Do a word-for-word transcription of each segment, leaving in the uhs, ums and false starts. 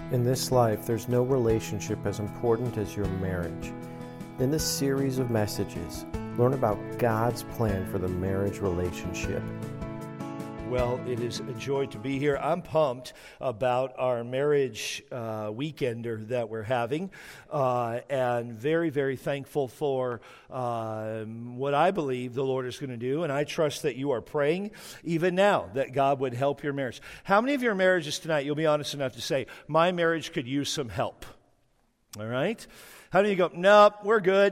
In this life, there's no relationship as important as your marriage. In this series of messages, learn about God's plan for the marriage relationship. Well, it is a joy to be here. I'm pumped about our marriage uh, weekender that we're having, uh, and very, very thankful for uh, what I believe the Lord is going to do, and I trust that you are praying even now that God would help your marriage. How many of your marriages tonight, you'll be honest enough to say, my marriage could use some help? All right? How many of you go, nope, we're good?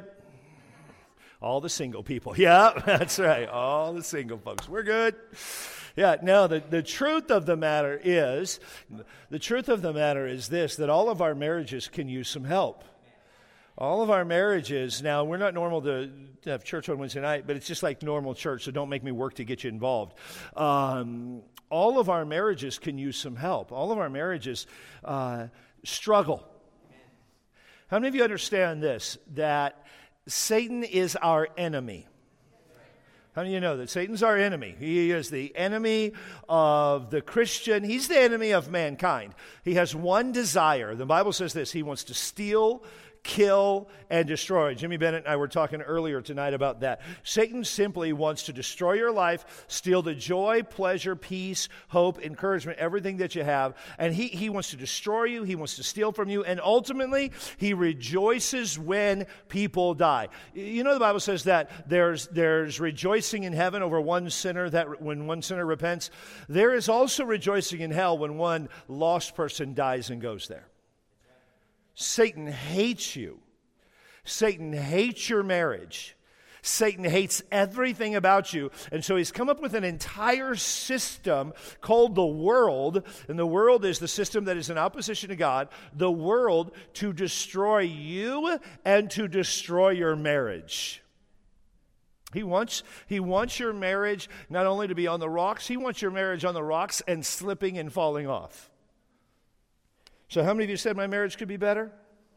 All the single people. Yeah, that's right. All the single folks. We're good. Yeah, no, the, the truth of the matter is, the truth of the matter is this, that all of our marriages can use some help. All of our marriages, now we're not normal to, to have church on Wednesday night, but it's just like normal church, so don't make me work to get you involved. Um, all of our marriages can use some help. All of our marriages uh, struggle. How many of you understand this, that Satan is our enemy? How many of you know that Satan's our enemy? He is the enemy of the Christian. He's the enemy of mankind. He has one desire. The Bible says this, he wants to steal, kill, and destroy. Jimmy Bennett and I were talking earlier tonight about that. Satan simply wants to destroy your life, steal the joy, pleasure, peace, hope, encouragement, everything that you have. And he, he wants to destroy you. He wants to steal from you. And ultimately, he rejoices when people die. You know, the Bible says that there's, there's rejoicing in heaven over one sinner, that when one sinner repents. There is also rejoicing in hell when one lost person dies and goes there. Satan hates you. Satan hates your marriage. Satan hates everything about you. And so he's come up with an entire system called the world. And the world is the system that is in opposition to God. The world to destroy you and to destroy your marriage. He wants, he wants your marriage not only to be on the rocks, he wants your marriage on the rocks and slipping and falling off. So how many of you said my marriage could be better?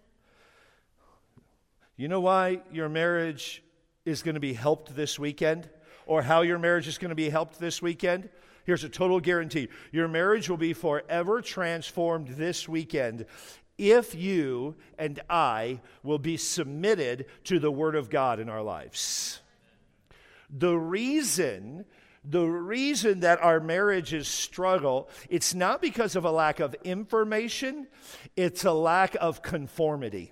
You know why your marriage is going to be helped this weekend? Or how your marriage is going to be helped this weekend? Here's a total guarantee. Your marriage will be forever transformed this weekend if you and I will be submitted to the Word of God in our lives. The reason... The reason that our marriages struggle, it's not because of a lack of information, it's a lack of conformity.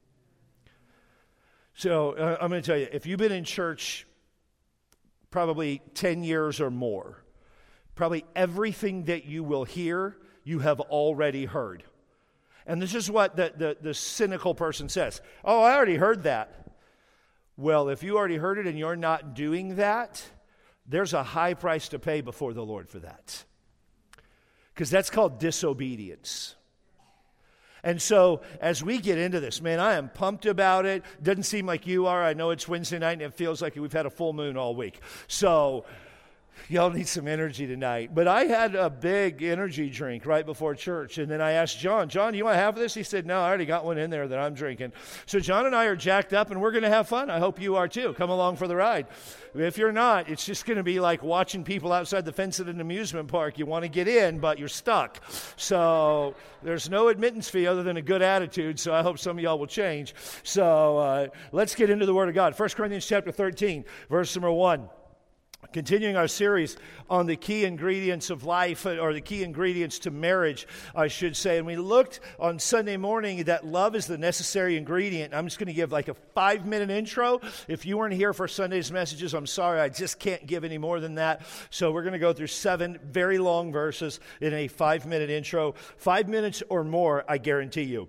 So uh, I'm going to tell you, if you've been in church probably ten years or more, probably everything that you will hear, you have already heard. And this is what the, the, the cynical person says. Oh, I already heard that. Well, if you already heard it and you're not doing that, there's a high price to pay before the Lord for that. Because that's called disobedience. And so, as we get into this, man, I am pumped about it. Doesn't seem like you are. I know it's Wednesday night and it feels like we've had a full moon all week. So, y'all need some energy tonight. But I had a big energy drink right before church. And then I asked John, John, you want to have this? He said, no, I already got one in there that I'm drinking. So John and I are jacked up and we're going to have fun. I hope you are too. Come along for the ride. If you're not, it's just going to be like watching people outside the fence at an amusement park. You want to get in, but you're stuck. So there's no admittance fee other than a good attitude. So I hope some of y'all will change. So uh, let's get into the Word of God. First Corinthians chapter thirteen, verse number one. Continuing our series on the key ingredients of life, or the key ingredients to marriage, I should say. And we looked on Sunday morning that love is the necessary ingredient. I'm just going to give like a five-minute intro. If you weren't here for Sunday's messages, I'm sorry, I just can't give any more than that. So we're going to go through seven very long verses in a five-minute intro. Five minutes or more, I guarantee you.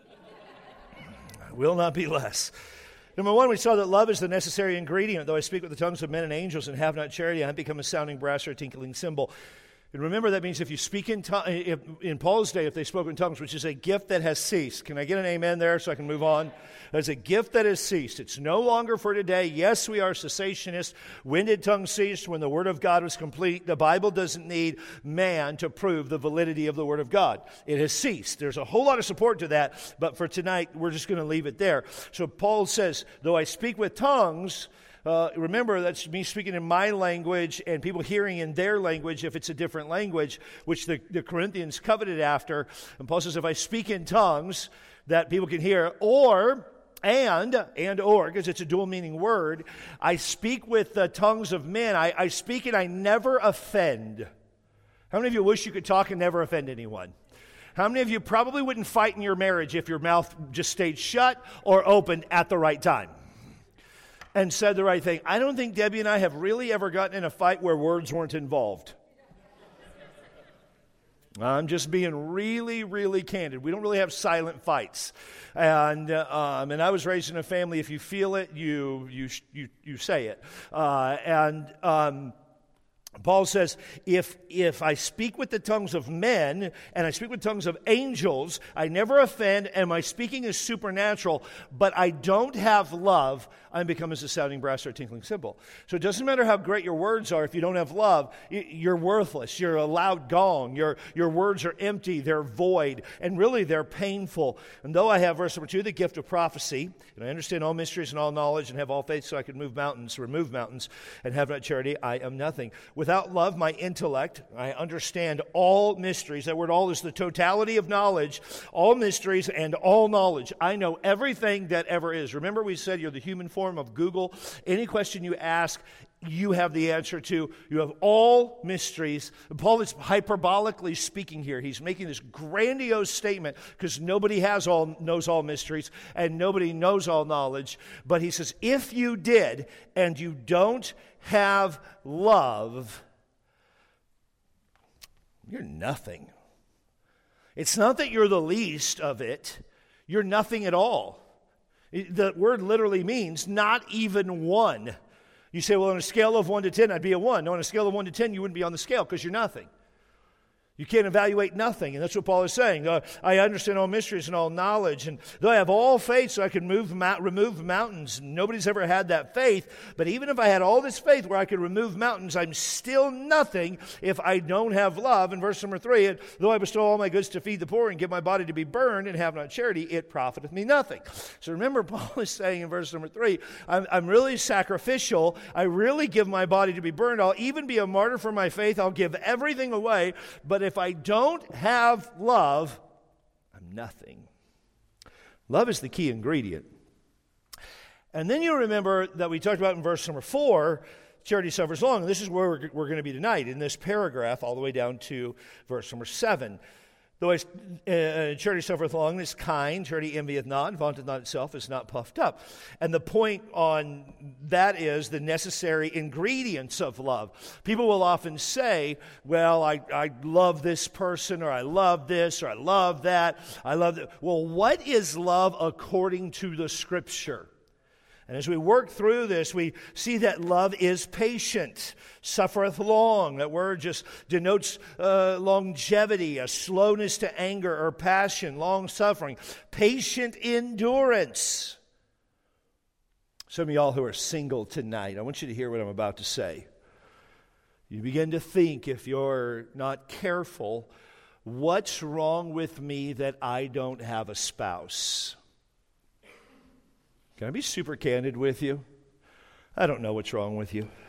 Will not be less. Number one, we saw that love is the necessary ingredient. Though I speak with the tongues of men and angels and have not charity, I have become a sounding brass or a tinkling cymbal. And remember, that means if you speak in tongues, in Paul's day, if they spoke in tongues, which is a gift that has ceased. Can I get an amen there so I can move on? It's a gift that has ceased. It's no longer for today. Yes, we are cessationists. When did tongues cease? When the Word of God was complete. The Bible doesn't need man to prove the validity of the Word of God. It has ceased. There's a whole lot of support to that, but for tonight, we're just going to leave it there. So Paul says, though I speak with tongues, Uh, remember, that's me speaking in my language and people hearing in their language if it's a different language, which the, the Corinthians coveted after. And Paul says, if I speak in tongues that people can hear, or, and, and or, because it's a dual meaning word, I speak with the tongues of men. I, I speak and I never offend. How many of you wish you could talk and never offend anyone? How many of you probably wouldn't fight in your marriage if your mouth just stayed shut or opened at the right time and said the right thing? I don't think Debbie and I have really ever gotten in a fight where words weren't involved. I'm just being really, really candid. We don't really have silent fights. And uh, um, and I was raised in a family, if you feel it, you you you, you say it. Uh, and... Um, Paul says, if if I speak with the tongues of men and I speak with tongues of angels, I never offend, and my speaking is supernatural, but I don't have love, I become as a sounding brass or a tinkling cymbal. So it doesn't matter how great your words are. If you don't have love, you're worthless. You're a loud gong. Your, your words are empty. They're void. And really, they're painful. And though I have, verse number two, the gift of prophecy, and I understand all mysteries and all knowledge and have all faith so I can move mountains, remove mountains, and have not charity, I am nothing. Without love, my intellect, I understand all mysteries. That word all is the totality of knowledge, all mysteries and all knowledge. I know everything that ever is. Remember we said you're the human form of Google. Any question you ask, you have the answer to. You have all mysteries. Paul is hyperbolically speaking here. He's making this grandiose statement because nobody has all knows all mysteries and nobody knows all knowledge. But he says, if you did and you don't have love, you're nothing. It's not that you're the least of it. You're nothing at all. The word literally means not even one. You say, well, on a scale of one to ten, I'd be a one. No, on a scale of one to ten, you wouldn't be on the scale because you're nothing. You can't evaluate nothing, and that's what Paul is saying. Uh, I understand all mysteries and all knowledge, and though I have all faith so I can move, ma- remove mountains, nobody's ever had that faith, but even if I had all this faith where I could remove mountains, I'm still nothing if I don't have love. In verse number three, and though I bestow all my goods to feed the poor and give my body to be burned and have not charity, it profiteth me nothing. So remember, Paul is saying in verse number three, I'm, I'm really sacrificial. I really give my body to be burned. I'll even be a martyr for my faith. I'll give everything away, but if I don't have love, I'm nothing. Love is the key ingredient. And then you remember that we talked about in verse number four, charity suffers long. And this is where we're, we're going to be tonight, in this paragraph, all the way down to verse number seven. Though I, uh, charity suffereth long, is kind, charity envieth not, vaunteth not itself, is not puffed up. And the point on that is the necessary ingredients of love. People will often say, well, I, I love this person, or I love this, or I love that, I love that. Well, what is love according to the Scripture? And as we work through this, we see that love is patient, suffereth long. That word just denotes uh, longevity, a slowness to anger or passion, long-suffering, patient endurance. Some of y'all who are single tonight, I want you to hear what I'm about to say. You begin to think, if you're not careful, what's wrong with me that I don't have a spouse? Can I be super candid with you? I don't know what's wrong with you.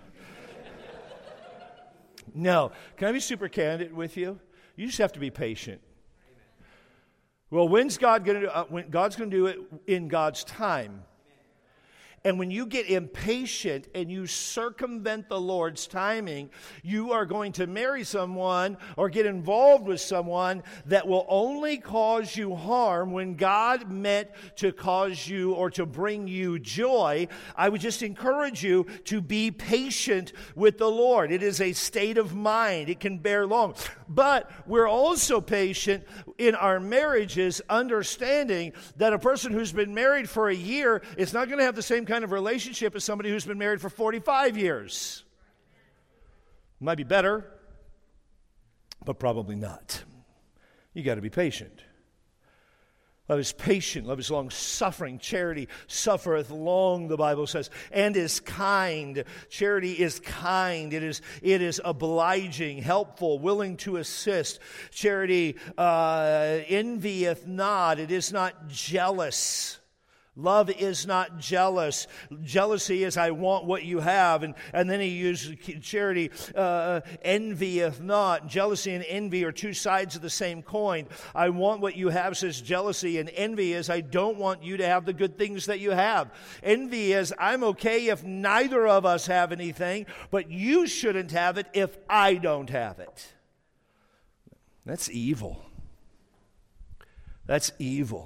No. Can I be super candid with you? You just have to be patient. Well, when's God going to do uh, when God's going to do it in God's time? And when you get impatient and you circumvent the Lord's timing, you are going to marry someone or get involved with someone that will only cause you harm when God meant to cause you or to bring you joy. I would just encourage you to be patient with the Lord. It is a state of mind. It can bear long. But we're also patient in our marriages, understanding that a person who's been married for a year is not going to have the same kind of relationship as somebody who's been married for forty-five years. Might be better, but probably not. You got to be patient. Love is patient. Love is long-suffering. Charity suffereth long, the Bible says, and is kind. Charity is kind. It is, it is obliging, helpful, willing to assist. Charity uh, envieth not. It is not jealous Love is not jealous. Jealousy is I want what you have. And, and then he uses charity, uh, envieth not. Jealousy and envy are two sides of the same coin. I want what you have, says jealousy. And envy is I don't want you to have the good things that you have. Envy is I'm okay if neither of us have anything, but you shouldn't have it if I don't have it. That's evil. That's evil.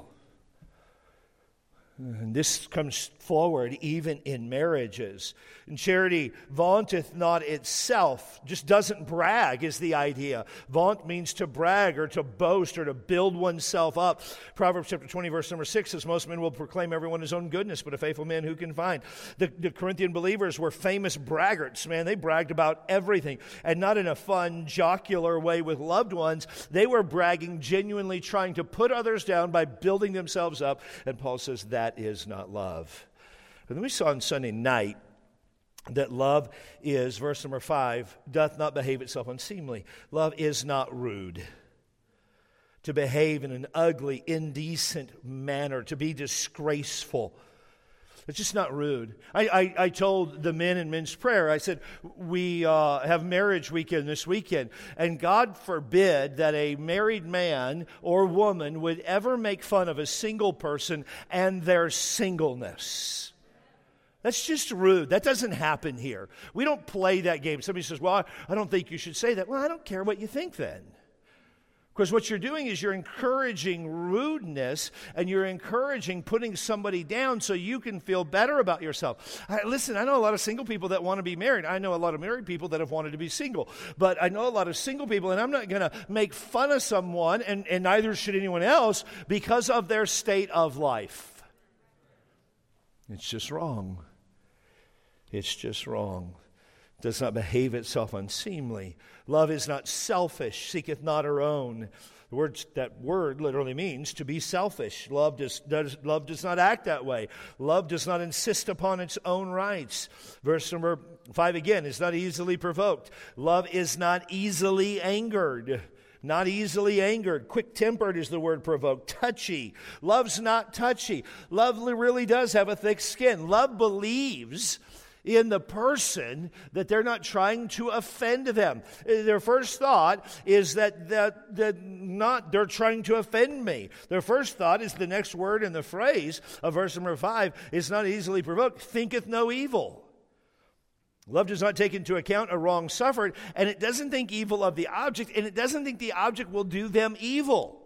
And this comes forward even in marriages. And charity vaunteth not itself, just doesn't brag is the idea. Vaunt means to brag or to boast or to build oneself up. Proverbs chapter twenty verse number six says, most men will proclaim everyone his own goodness, but a faithful man who can find? The, the Corinthian believers were famous braggarts, man. They bragged about everything. And not in a fun, jocular way with loved ones. They were bragging, genuinely trying to put others down by building themselves up. And Paul says that That is not love. And then we saw on Sunday night that love is, verse number five, doth not behave itself unseemly. Love is not rude. To behave in an ugly, indecent manner, to be disgraceful. It's just not rude. I, I, I told the men in men's prayer, I said, we uh, have marriage weekend this weekend, and God forbid that a married man or woman would ever make fun of a single person and their singleness. That's just rude. That doesn't happen here. We don't play that game. Somebody says, well, I don't think you should say that. Well, I don't care what you think then. Because what you're doing is you're encouraging rudeness and you're encouraging putting somebody down so you can feel better about yourself. I, listen, I know a lot of single people that want to be married. I know a lot of married people that have wanted to be single. But I know a lot of single people, and I'm not going to make fun of someone, and, and neither should anyone else, because of their state of life. It's just wrong. It's just wrong. Does not behave itself unseemly. Love is not selfish, seeketh not her own. The word, that word literally means to be selfish. Love does, does, love does not act that way. Love does not insist upon its own rights. Verse number five again, is not easily provoked. Love is not easily angered. Not easily angered. Quick-tempered is the word provoked. Touchy. Love's not touchy. Love really does have a thick skin. Love believes in the person that they're not trying to offend them. Their first thought is that, that, that not they're trying to offend me. Their first thought is the next word in the phrase of verse number five is not easily provoked, thinketh no evil. Love does not take into account a wrong suffered, and it doesn't think evil of the object, and it doesn't think the object will do them evil.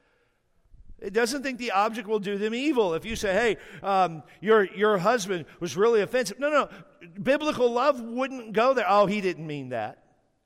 It doesn't think the object will do them evil. If you say, hey, um, your, your husband was really offensive. No, no, biblical love wouldn't go there. Oh, he didn't mean that.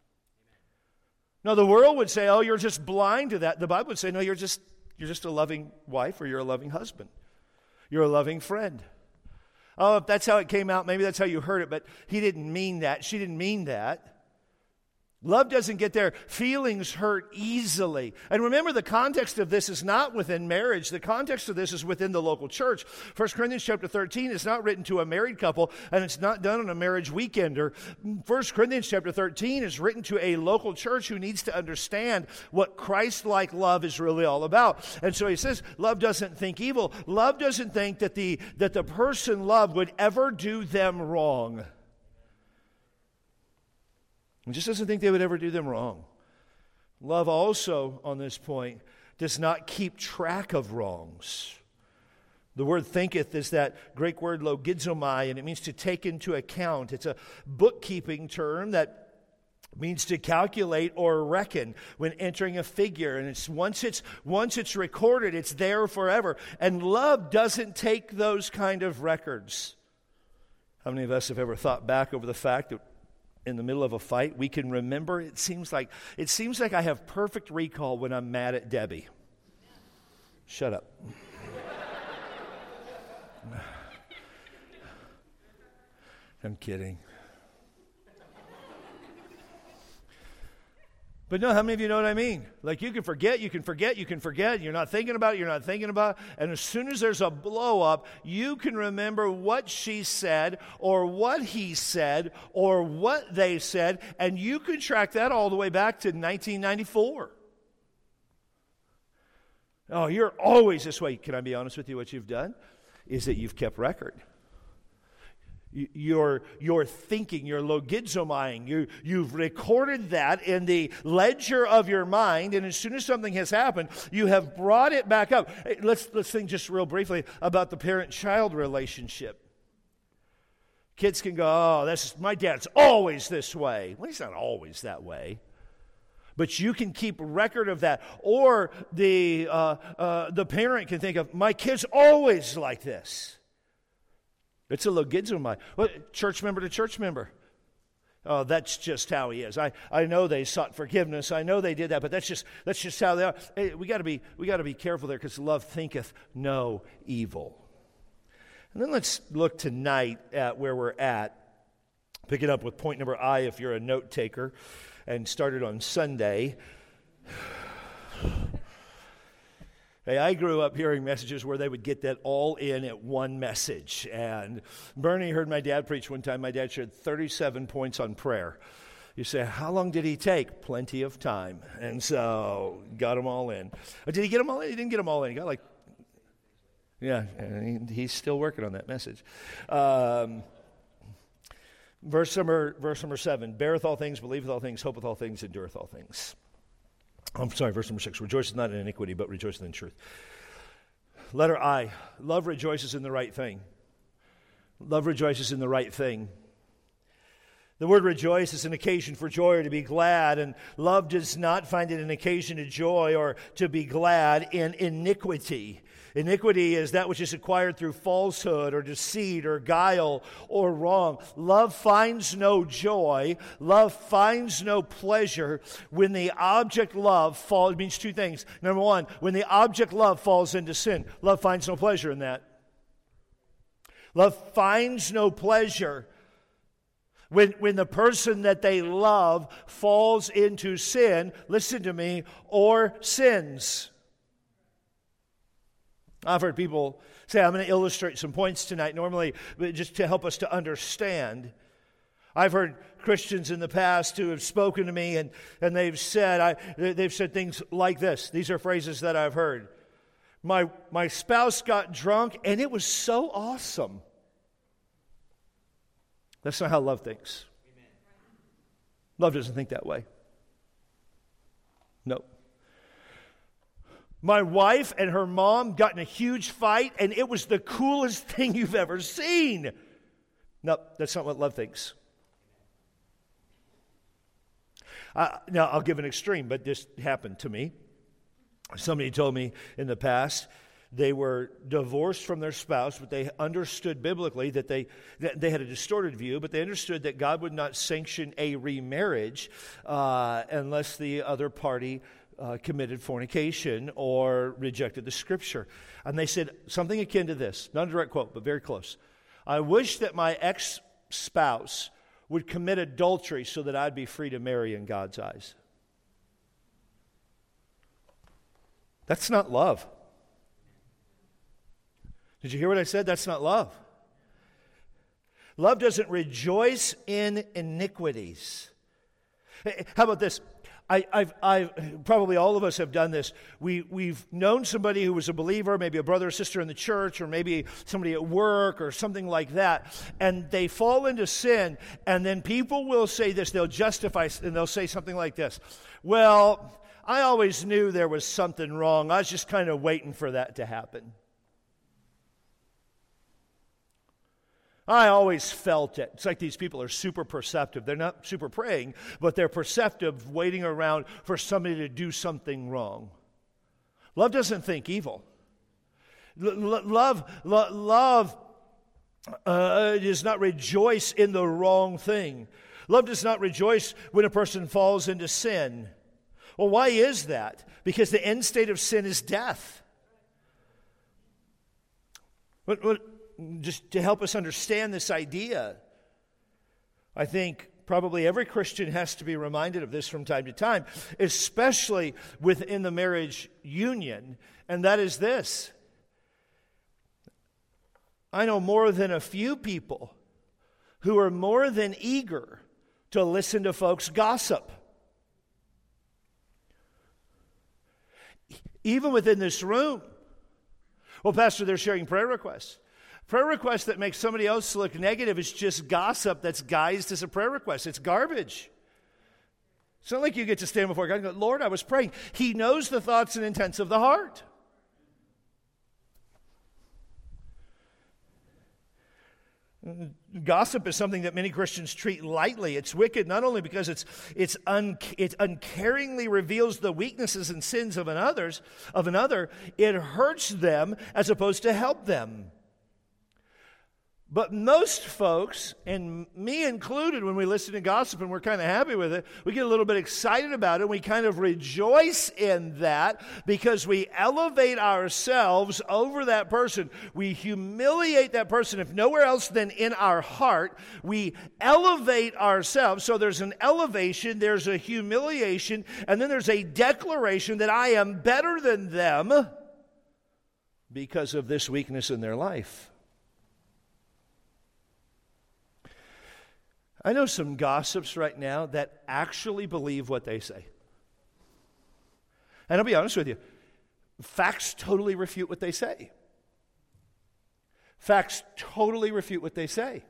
No, the world would say, oh, you're just blind to that. The Bible would say, no, you're just, you're just a loving wife or you're a loving husband. You're a loving friend. Oh, if that's how it came out, maybe that's how you heard it, but he didn't mean that. She didn't mean that. Love doesn't get their feelings hurt easily. And remember, the context of this is not within marriage. The context of this is within the local church. First Corinthians chapter thirteen is not written to a married couple, and it's not done on a marriage weekender. First Corinthians chapter thirteen is written to a local church who needs to understand what Christ-like love is really all about. And so he says, love doesn't think evil. Love doesn't think that the, that the person loved would ever do them wrong. It just doesn't think they would ever do them wrong. Love also, on this point, does not keep track of wrongs. The word thinketh is that Greek word logizomai, and it means to take into account. It's a bookkeeping term that means to calculate or reckon when entering a figure. And it's once it's once it's recorded, it's there forever. And love doesn't take those kind of records. How many of us have ever thought back over the fact that in the middle of a fight, we can remember, it seems like it seems like I have perfect recall when I'm mad at Debbie. Shut up. I'm kidding. But no, how many of you know what I mean? Like you can forget, you can forget, you can forget. You're not thinking about it, you're not thinking about it. And as soon as there's a blow up, you can remember what she said or what he said or what they said. And you can track that all the way back to nineteen ninety-four. Oh, you're always this way. Can I be honest with you what you've done? is that you've kept record. Your, your thinking, your logizomai, you, you've recorded that in the ledger of your mind, and as soon as something has happened, you have brought it back up. Let's, let's think just real briefly about the parent-child relationship. Kids can go, oh, that's my dad's always this way. Well, he's not always that way. But you can keep record of that. Or the, uh, uh, the parent can think of, my kid's always like this. It's a logizomai. Well, church member to church member. Oh, that's just how he is. I, I know they sought forgiveness. I know they did that, but that's just that's just how they are. Hey, we got to be we got to be careful there, because love thinketh no evil. And then let's look tonight at where we're at. Pick it up with point number I if you're a note taker, and started on Sunday. Hey, I grew up hearing messages where they would get that all in at one message. And Bernie heard my dad preach one time. My dad shared thirty-seven points on prayer. You say, how long did he take? Plenty of time. And so, got them all in. Or did he get them all in? He didn't get them all in. He got like, yeah, and he, he's still working on that message. Um, verse number, verse number seven, beareth all things, believeth all things, hopeth all things, endureth all things. I'm sorry, verse number six. Rejoiceth not in iniquity, but rejoiceth in truth. Letter I. Love rejoices in the right thing. Love rejoices in the right thing. The word rejoice is an occasion for joy or to be glad, and love does not find it an occasion to joy or to be glad in iniquity. Iniquity is that which is acquired through falsehood or deceit or guile or wrong. Love finds no joy. Love finds no pleasure when the object love falls. It means two things. Number one, when the object love falls into sin, love finds no pleasure in that. Love finds no pleasure when, when the person that they love falls into sin, listen to me, or sins. I've heard people say, I'm going to illustrate some points tonight, normally just to help us to understand. I've heard Christians in the past who have spoken to me, and, and they've said, I, they've said things like this. These are phrases that I've heard. My, my spouse got drunk, and it was so awesome. That's not how love thinks. Amen. Love doesn't think that way. No. My wife and her mom got in a huge fight, and it was the coolest thing you've ever seen. No, that's not what love thinks. Uh, now, I'll give an extreme, but this happened to me. Somebody told me in the past they were divorced from their spouse, but they understood biblically that they that they had a distorted view, but they understood that God would not sanction a remarriage uh, unless the other party Uh, committed fornication or rejected the Scripture. And they said something akin to this, not a direct quote, but very close. I wish that my ex-spouse would commit adultery so that I'd be free to marry in God's eyes. That's not love. Did you hear what I said? That's not love. Love doesn't rejoice in iniquities. How about this? I, I've, I've, probably all of us have done this. We, we've known somebody who was a believer, maybe a brother or sister in the church, or maybe somebody at work or something like that, and they fall into sin, and then people will say this, they'll justify, and they'll say something like this, well, I always knew there was something wrong. I was just kind of waiting for that to happen. I always felt it. It's like these people are super perceptive. They're not super praying, but they're perceptive, waiting around for somebody to do something wrong. Love doesn't think evil. L- love, lo- love uh, does not rejoice in the wrong thing. Love does not rejoice when a person falls into sin. Well, why is that? Because the end state of sin is death. What? what Just to help us understand this idea, I think probably every Christian has to be reminded of this from time to time, especially within the marriage union, and that is this. I know more than a few people who are more than eager to listen to folks gossip. Even within this room. Well, Pastor, they're sharing prayer requests. Prayer request that makes somebody else look negative is just gossip that's guised as a prayer request. It's garbage. It's not like you get to stand before God and go, Lord, I was praying. He knows the thoughts and intents of the heart. Gossip is something that many Christians treat lightly. It's wicked not only because it's it's un, it uncaringly reveals the weaknesses and sins of another's of another, it hurts them as opposed to help them. But most folks, and me included, when we listen to gossip and we're kind of happy with it, we get a little bit excited about it, and we kind of rejoice in that because we elevate ourselves over that person. We humiliate that person, if nowhere else than in our heart. We elevate ourselves. So there's an elevation, there's a humiliation, and then there's a declaration that I am better than them because of this weakness in their life. I know some gossips right now that actually believe what they say. And I'll be honest with you, facts totally refute what they say. Facts totally refute what they say.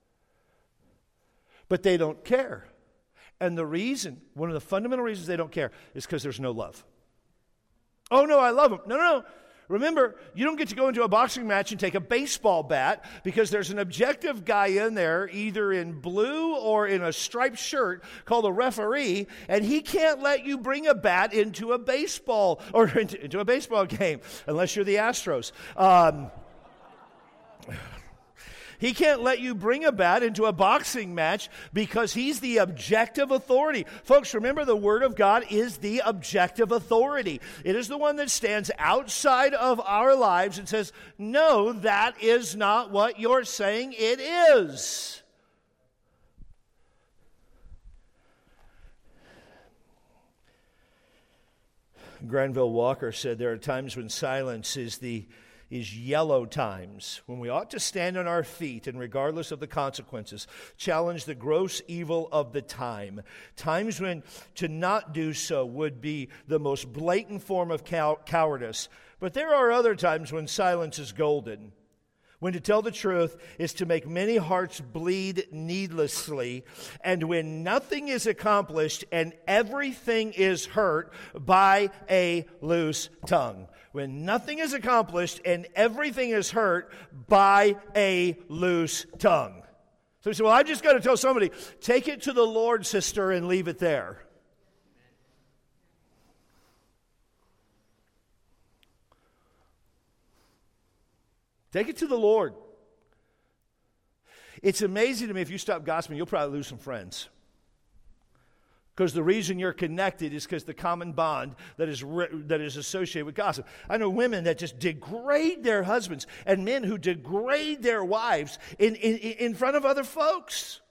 But they don't care. And the reason, one of the fundamental reasons they don't care is because there's no love. Oh, no, I love them. No, no, no. Remember, you don't get to go into a boxing match and take a baseball bat because there's an objective guy in there, either in blue or in a striped shirt, called a referee, and he can't let you bring a bat into a baseball or into, into a baseball game unless you're the Astros. Um, He can't let you bring a bat into a boxing match because he's the objective authority. Folks, remember, the Word of God is the objective authority. It is the one that stands outside of our lives and says, no, that is not what you're saying it is. Granville Walker said there are times when silence is the is yellow times, when we ought to stand on our feet and, regardless of the consequences, challenge the gross evil of the time. Times when to not do so would be the most blatant form of cow- cowardice. But there are other times when silence is golden. When to tell the truth is to make many hearts bleed needlessly, and when nothing is accomplished and everything is hurt by a loose tongue. When nothing is accomplished and everything is hurt by a loose tongue. So you say, well, I've just got to tell somebody, take it to the Lord, sister, and leave it there. Take it to the Lord. It's amazing to me, if you stop gossiping, you'll probably lose some friends. Because the reason you're connected is because the common bond that is re- that is associated with gossip. I know women that just degrade their husbands and men who degrade their wives in, in, in front of other folks.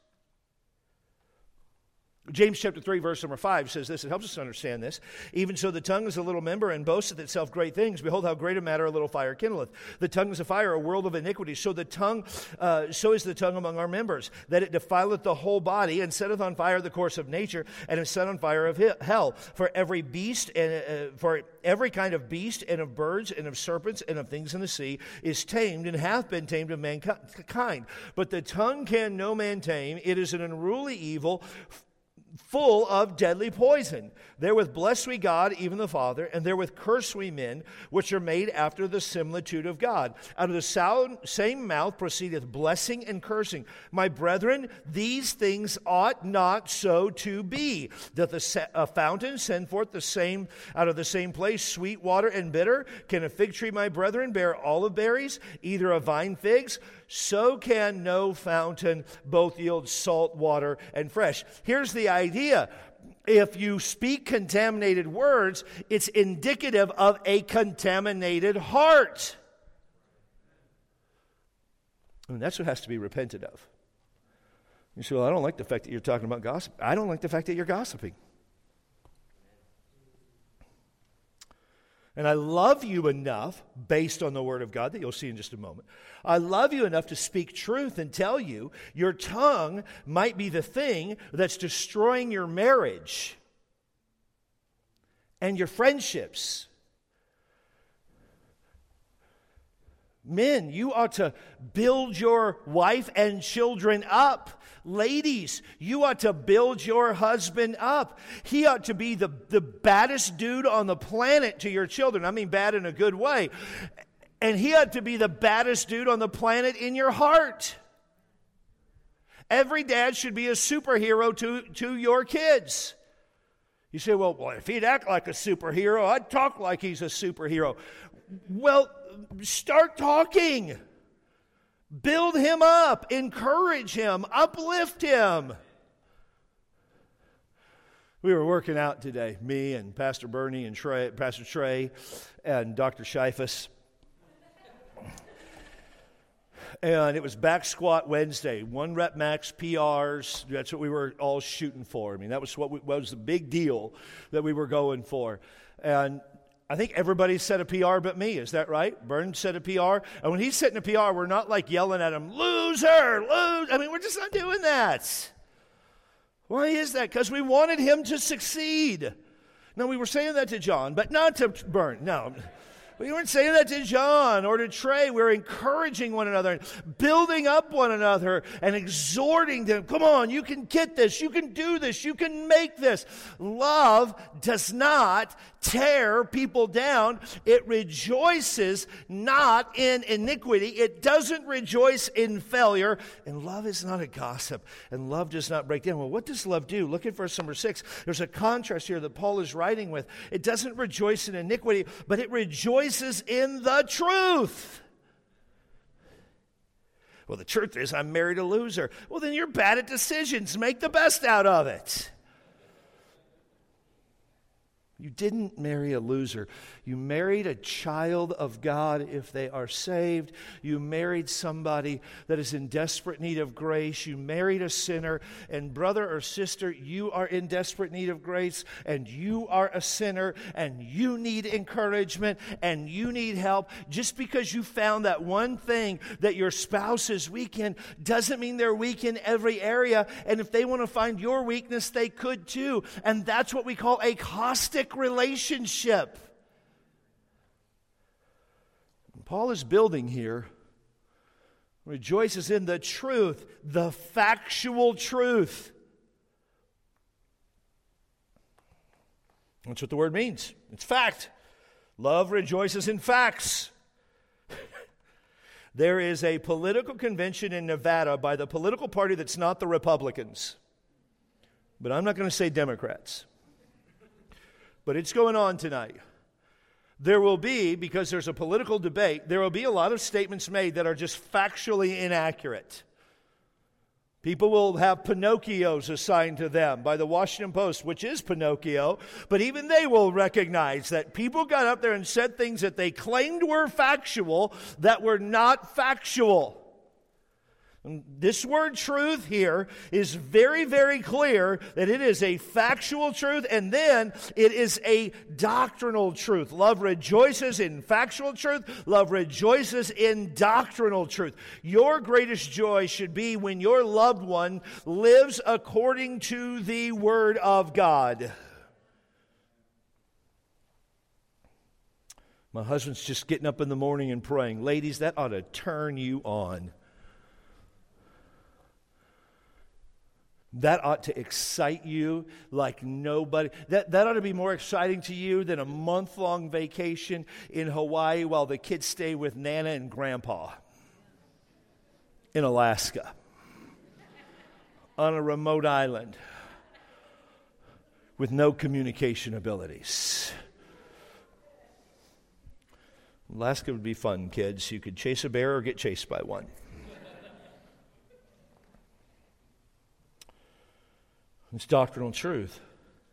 James chapter three, verse number five says this. It helps us understand this. Even so, the tongue is a little member and boasteth itself great things. Behold, how great a matter a little fire kindleth. The tongue is a fire, a world of iniquity. So the tongue, uh, so is the tongue among our members, that it defileth the whole body, and setteth on fire the course of nature, and is set on fire of hell. For every beast, and uh, for every kind of beast, and of birds, and of serpents, and of things in the sea, is tamed, and hath been tamed of mankind. But the tongue can no man tame. It is an unruly evil, full of deadly poison. Therewith bless we God, even the Father, and therewith curse we men, which are made after the similitude of God. Out of the sound, same mouth proceedeth blessing and cursing. My brethren, these things ought not so to be. Doth a, a fountain send forth the same out of the same place sweet water and bitter? Can a fig tree, my brethren, bear olive berries, either a vine figs? So can no fountain both yield salt water and fresh. Here's the idea. If you speak contaminated words, it's indicative of a contaminated heart. And that's what has to be repented of. You say, well, I don't like the fact that you're talking about gossip. I don't like the fact that you're gossiping. And I love you enough, based on the Word of God that you'll see in just a moment. I love you enough to speak truth and tell you your tongue might be the thing that's destroying your marriage and your friendships. Men, you ought to build your wife and children up. Ladies, you ought to build your husband up. He ought to be the, the baddest dude on the planet to your children. I mean bad in a good way. And he ought to be the baddest dude on the planet in your heart. Every dad should be a superhero to, to your kids. You say, well, well, if he'd act like a superhero, I'd talk like he's a superhero. Well, start talking. Build him up. Encourage him. Uplift him. We were working out today, me and Pastor Bernie and Trey, Pastor Trey and Doctor Scheifus. And it was back squat Wednesday, one rep max P Rs. That's what we were all shooting for. I mean, that was what, we, what was the big deal that we were going for. And I think everybody set a P R but me. Is that right? Bern set a P R. And when he's setting a P R, we're not like yelling at him, loser, lose. I mean, we're just not doing that. Why is that? Because we wanted him to succeed. No, we were saying that to John, but not to Bern. No. We weren't saying that to John or to Trey. We're encouraging one another, building up one another, and exhorting them. Come on, you can get this. You can do this. You can make this. Love does not tear people down. It rejoices not in iniquity. It doesn't rejoice in failure. And love is not a gossip. And love does not break down. Well, what does love do? Look at verse number six. There's a contrast here that Paul is writing with. It doesn't rejoice in iniquity, but it rejoices in the truth. Well, the truth is I'm married a loser. Well, then you're bad at decisions. Make the best out of it. You didn't marry a loser. You married a child of God if they are saved. You married somebody that is in desperate need of grace. You married a sinner. And brother or sister, you are in desperate need of grace. And you are a sinner. And you need encouragement. And you need help. Just because you found that one thing that your spouse is weak in doesn't mean they're weak in every area. And if they want to find your weakness, they could too. And that's what we call a caustic relationship. Paul is building here, rejoices in the truth, the factual truth. That's what the word means. It's fact. Love rejoices in facts. There is a political convention in Nevada by the political party that's not the Republicans. But I'm not going to say Democrats. But it's going on tonight. There will be, because there's a political debate, there will be a lot of statements made that are just factually inaccurate. People will have Pinocchios assigned to them by the Washington Post, which is Pinocchio, but even they will recognize that people got up there and said things that they claimed were factual that were not factual. And this word truth here is very, very clear that it is a factual truth, and then it is a doctrinal truth. Love rejoices in factual truth. Love rejoices in doctrinal truth. Your greatest joy should be when your loved one lives according to the Word of God. My husband's just getting up in the morning and praying. Ladies, that ought to turn you on. That ought to excite you like nobody. That, that ought to be more exciting to you than a month-long vacation in Hawaii while the kids stay with Nana and Grandpa in Alaska on a remote island with no communication abilities. Alaska would be fun, kids. You could chase a bear or get chased by one. It's doctrinal truth.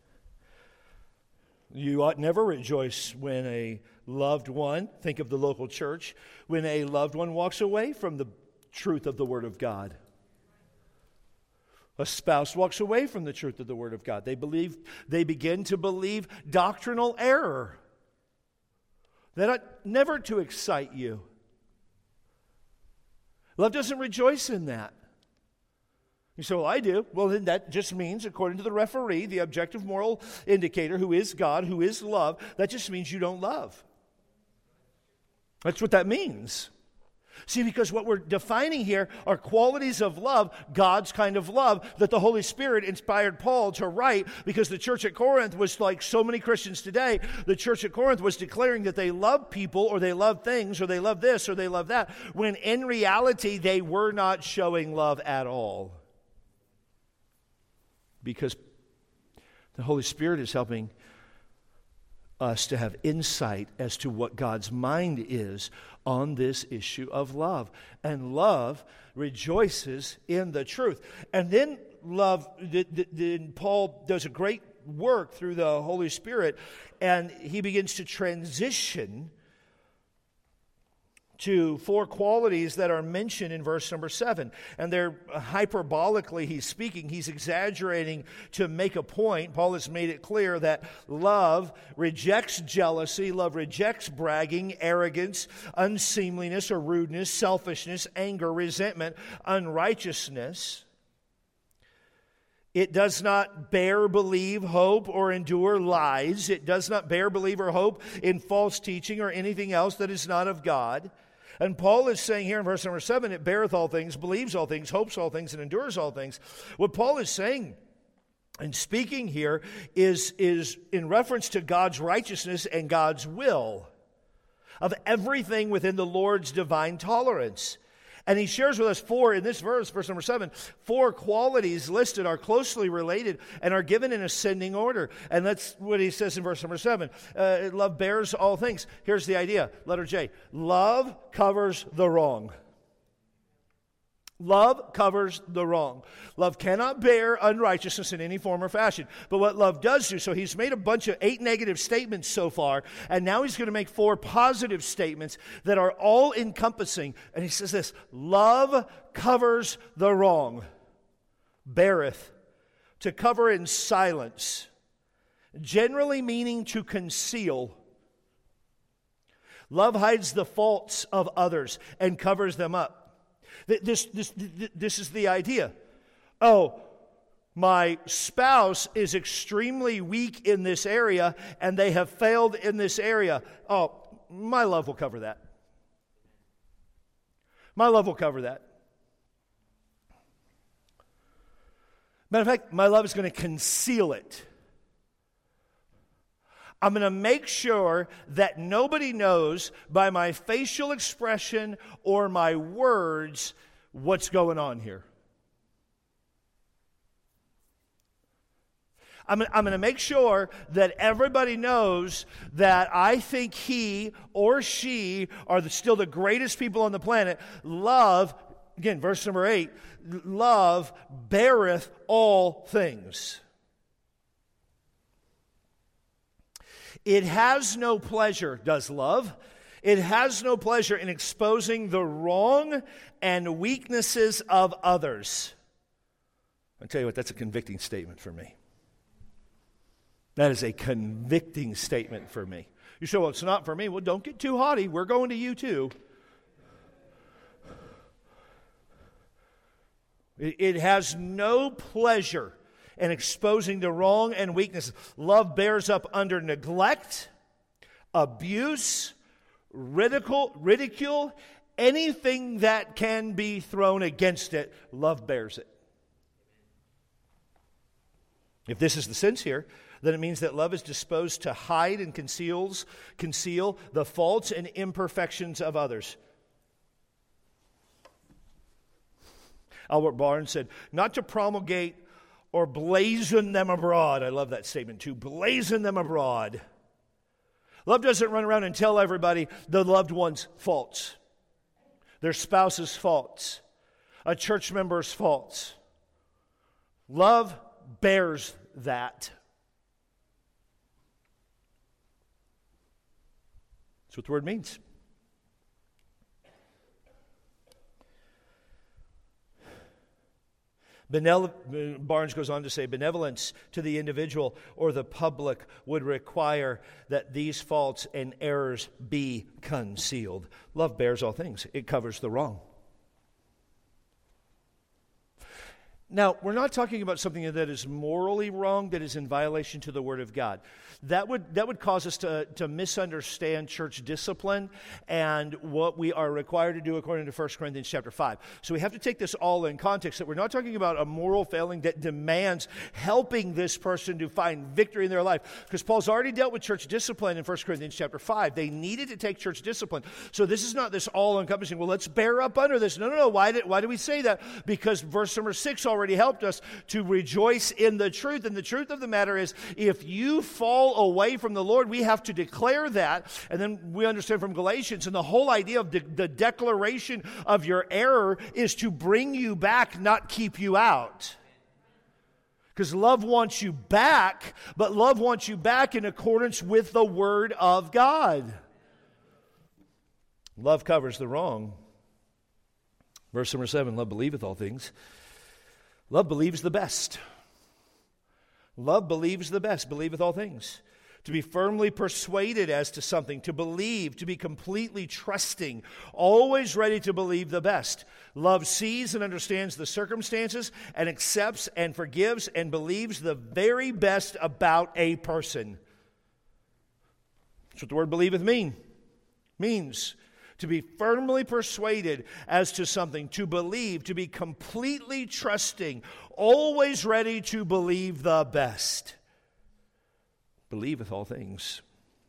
You ought never rejoice when a loved one, think of the local church, when a loved one walks away from the truth of the Word of God. A spouse walks away from the truth of the Word of God. They believe, they begin to believe doctrinal error. That ought never to excite you. Love doesn't rejoice in that. You say, well, I do. Well, then that just means, according to the referee, the objective moral indicator, who is God, who is love, that just means you don't love. That's what that means. See, because what we're defining here are qualities of love, God's kind of love, that the Holy Spirit inspired Paul to write, because the church at Corinth was like so many Christians today. The church at Corinth was declaring that they love people, or they love things, or they love this, or they love that, when in reality they were not showing love at all. Because the Holy Spirit is helping us to have insight as to what God's mind is on this issue of love. And love rejoices in the truth. And then love, then Paul does a great work through the Holy Spirit, and he begins to transition to four qualities that are mentioned in verse number seven. And they're hyperbolically, he's speaking, he's exaggerating to make a point. Paul has made it clear that love rejects jealousy, love rejects bragging, arrogance, unseemliness or rudeness, selfishness, anger, resentment, unrighteousness. It does not bear, believe, hope, or endure lies. It does not bear, believe, or hope in false teaching or anything else that is not of God. And Paul is saying here in verse number seven, it beareth all things, believes all things, hopes all things, and endures all things. What Paul is saying and speaking here is, is in reference to God's righteousness and God's will of everything within the Lord's divine tolerance. And he shares with us four, in this verse, verse number seven, four qualities listed are closely related and are given in ascending order. And that's what he says in verse number seven. Uh, love bears all things. Here's the idea, letter J. Love covers the wrong. Love covers the wrong. Love cannot bear unrighteousness in any form or fashion. But what love does do, so he's made a bunch of eight negative statements so far, and now he's going to make four positive statements that are all encompassing. And he says this, love covers the wrong, beareth, to cover in silence, generally meaning to conceal. Love hides the faults of others and covers them up. This, this, this is the idea. Oh, my spouse is extremely weak in this area, and they have failed in this area. Oh, my love will cover that. My love will cover that. Matter of fact, my love is going to conceal it. I'm going to make sure that nobody knows by my facial expression or my words what's going on here. I'm, I'm going to make sure that everybody knows that I think he or she are the, still the greatest people on the planet. Love, again, verse number eight, love beareth all things. It has no pleasure, does love. It has no pleasure in exposing the wrong and weaknesses of others. I'll tell you what, that's a convicting statement for me. That is a convicting statement for me. You say, well, it's not for me. Well, don't get too haughty. We're going to you too. It, it has no pleasure and exposing the wrong and weaknesses. Love bears up under neglect, abuse, ridicule, ridicule, anything that can be thrown against it, love bears it. If this is the sense here, then it means that love is disposed to hide and conceals, conceal the faults and imperfections of others. Albert Barnes said, not to promulgate or blazon them abroad. I love that statement too. Blazon them abroad. Love doesn't run around and tell everybody the loved one's faults, their spouse's faults, a church member's faults. Love bears that. That's what the word means. Benevol- Barnes goes on to say, benevolence to the individual or the public would require that these faults and errors be concealed. Love bears all things. It covers the wrong. Now, we're not talking about something that is morally wrong, that is in violation to the Word of God. That would that would cause us to, to misunderstand church discipline and what we are required to do according to First Corinthians chapter five. So we have to take this all in context, that we're not talking about a moral failing that demands helping this person to find victory in their life. Because Paul's already dealt with church discipline in First Corinthians chapter five. They needed to take church discipline. So this is not this all-encompassing, well, let's bear up under this. No, no, no. Why, did, why do we say that? Because verse number six already helped us to rejoice in the truth. And the truth of the matter is, if you fall away from the Lord, we have to declare that. And then we understand from Galatians, and the whole idea of the, the declaration of your error is to bring you back, not keep you out. Because love wants you back, but love wants you back in accordance with the Word of God. Love covers the wrong. Verse number seven, love believeth all things. Love believes the best. Love believes the best, believeth all things. To be firmly persuaded as to something, to believe, to be completely trusting, always ready to believe the best. Love sees and understands the circumstances and accepts and forgives and believes the very best about a person. That's what the word believeth mean. Means to be firmly persuaded as to something, to believe, to be completely trusting, always ready to believe the best. Believeth all things.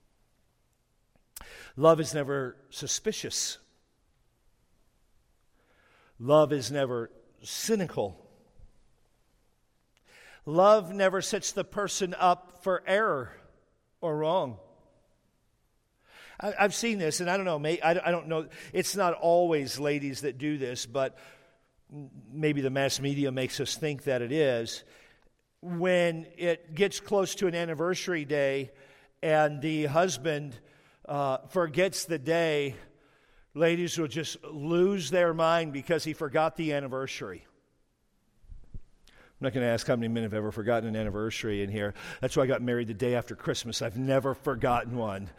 Love is never suspicious. Love is never cynical. Love never sets the person up for error or wrong. I, I've seen this, and I don't know, may, I, I don't know, it's not always ladies that do this, but maybe the mass media makes us think that it is. When it gets close to an anniversary day and the husband uh, forgets the day, ladies will just lose their mind because he forgot the anniversary. I'm not going to ask how many men have ever forgotten an anniversary in here. That's why I got married the day after Christmas. I've never forgotten one.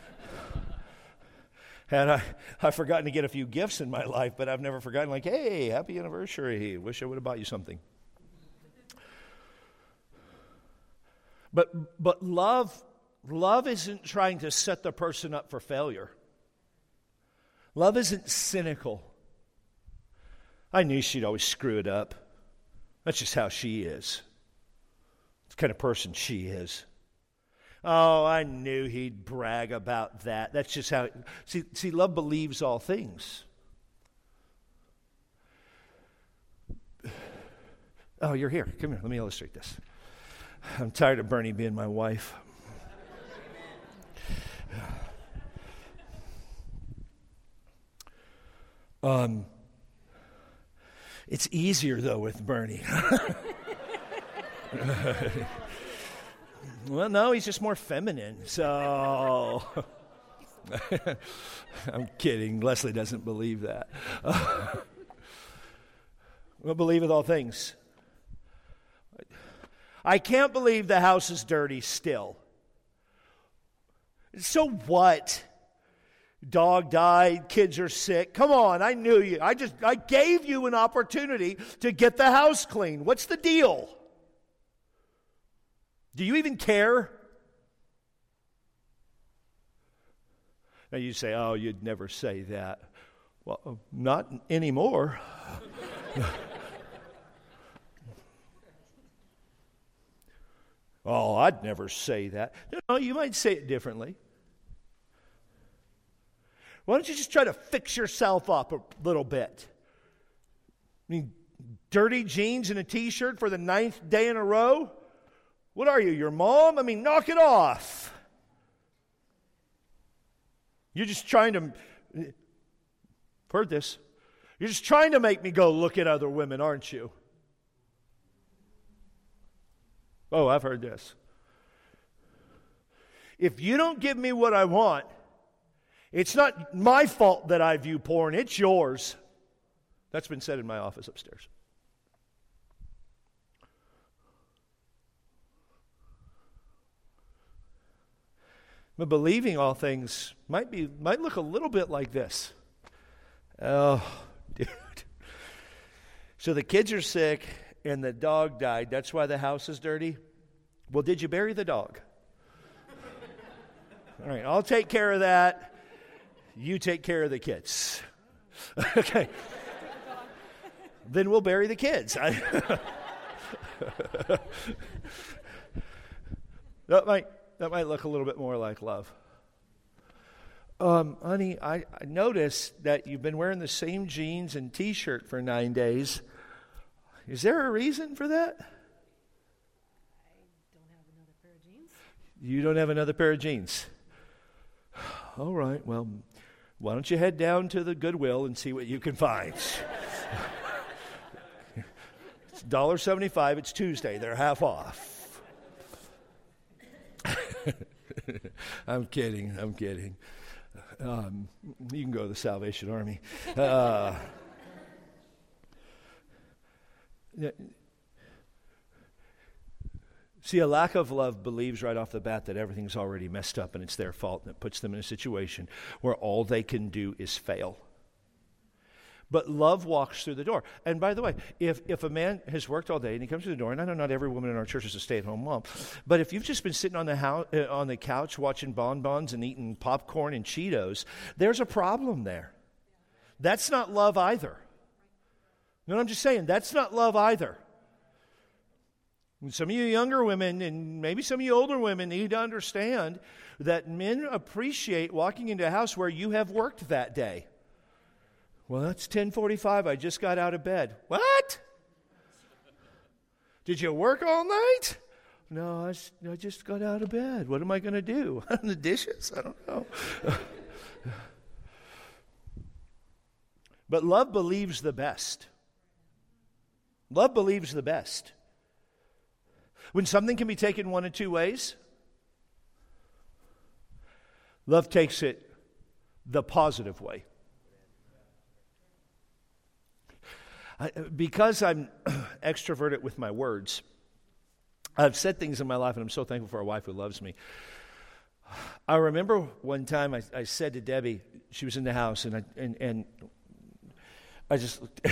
And I, I've forgotten to get a few gifts in my life, but I've never forgotten, like, hey, happy anniversary. Wish I would have bought you something. But but love, love isn't trying to set the person up for failure. Love isn't cynical. I knew she'd always screw it up. That's just how she is. It's the kind of person she is. Oh, I knew he'd brag about that. That's just how... See, see, love believes all things. Oh, you're here. Come here. Let me illustrate this. I'm tired of Bernie being my wife. Um, it's easier, though, with Bernie. Well, no, he's just more feminine, so... I'm kidding. Leslie doesn't believe that. We'll believe with all things. I can't believe the house is dirty still. So what? Dog died, kids are sick. Come on, I knew you. I just I gave you an opportunity to get the house clean. What's the deal? Do you even care? Now you say, oh, you'd never say that. Well, not anymore. Oh, I'd never say that. No, you might say it differently. Why don't you just try to fix yourself up a little bit? I mean, dirty jeans and a t-shirt for the ninth day in a row? What are you, your mom? I mean, knock it off. You're just trying to, heard this, you're just trying to make me go look at other women, aren't you? Oh, I've heard this. If you don't give me what I want, it's not my fault that I view porn, it's yours. That's been said in my office upstairs. But believing all things might be might look a little bit like this. Oh, dude. So the kids are sick, and the dog died. That's why the house is dirty. Well, did you bury the dog? All right, I'll take care of that. You take care of the kids. Okay. Then we'll bury the kids. that might that might look a little bit more like love. Um, honey, I, I noticed that you've been wearing the same jeans and T-shirt for nine days. Is there a reason for that? I don't have another pair of jeans. You don't have another pair of jeans. All right, well, why don't you head down to the Goodwill and see what you can find? It's one dollar seventy-five. It's Tuesday. They're half off. I'm kidding. I'm kidding. Um, you can go to the Salvation Army. Uh, See, a lack of love believes right off the bat that everything's already messed up and it's their fault, and it puts them in a situation where all they can do is fail. But love walks through the door. And by the way, if, if a man has worked all day and he comes to the door, and I know not every woman in our church is a stay-at-home mom, but if you've just been sitting on the house, uh, on the couch watching bonbons and eating popcorn and Cheetos, there's a problem there. That's not love either. You know what I'm just saying? That's not love either. Some of you younger women and maybe some of you older women need to understand that men appreciate walking into a house where you have worked that day. Well, that's ten forty-five. I just got out of bed. What? Did you work all night? No, I, I just got out of bed. What am I going to do? The dishes? I don't know. But love believes the best. Love believes the best. When something can be taken one of two ways, love takes it the positive way. I, because I'm extroverted with my words, I've said things in my life, and I'm so thankful for a wife who loves me. I remember one time I, I said to Debbie, she was in the house, and I, and, and I just looked.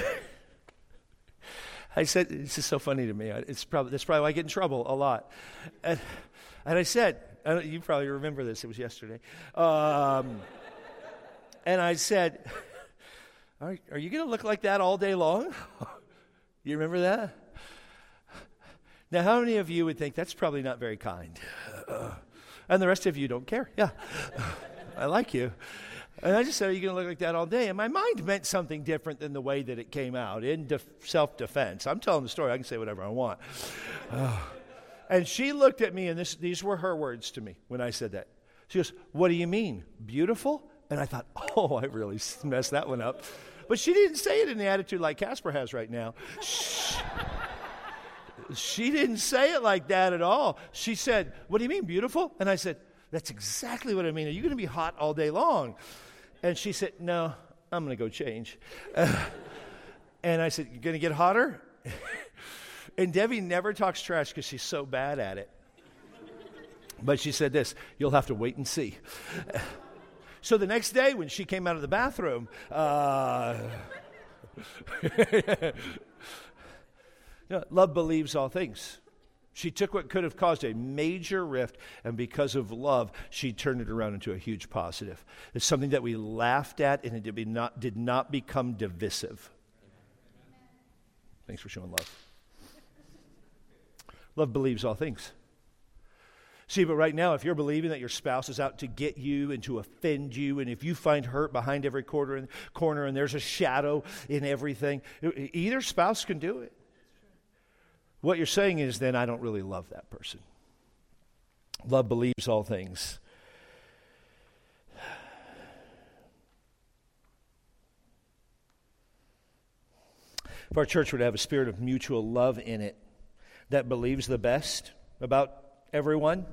I said, this is so funny to me. It's probably that's probably why I get in trouble a lot. And, and I said, I you probably remember this. It was yesterday. Um, and I said, are, are you going to look like that all day long? You remember that? Now, how many of you would think that's probably not very kind? Uh, and the rest of you don't care. Yeah, I like you. And I just said, are you going to look like that all day? And my mind meant something different than the way that it came out, in def- self-defense. I'm telling the story. I can say whatever I want. Uh, and she looked at me, and this, these were her words to me when I said that. She goes, what do you mean, beautiful? And I thought, oh, I really messed that one up. But she didn't say it in the attitude like Casper has right now. She, she didn't say it like that at all. She said, what do you mean, beautiful? And I said, that's exactly what I mean. Are you going to be hot all day long? And she said, no, I'm going to go change. Uh, and I said, you're going to get hotter? And Debbie never talks trash because she's so bad at it. But she said this, you'll have to wait and see. So the next day when she came out of the bathroom, uh, no, love believes all things. She took what could have caused a major rift, and because of love, she turned it around into a huge positive. It's something that we laughed at, and it did not, did not become divisive. Thanks for showing love. Love believes all things. See, but right now, if you're believing that your spouse is out to get you and to offend you, and if you find hurt behind every corner and, corner and there's a shadow in everything, either spouse can do it. What you're saying is, then, I don't really love that person. Love believes all things. If our church would have a spirit of mutual love in it that believes the best about everyone,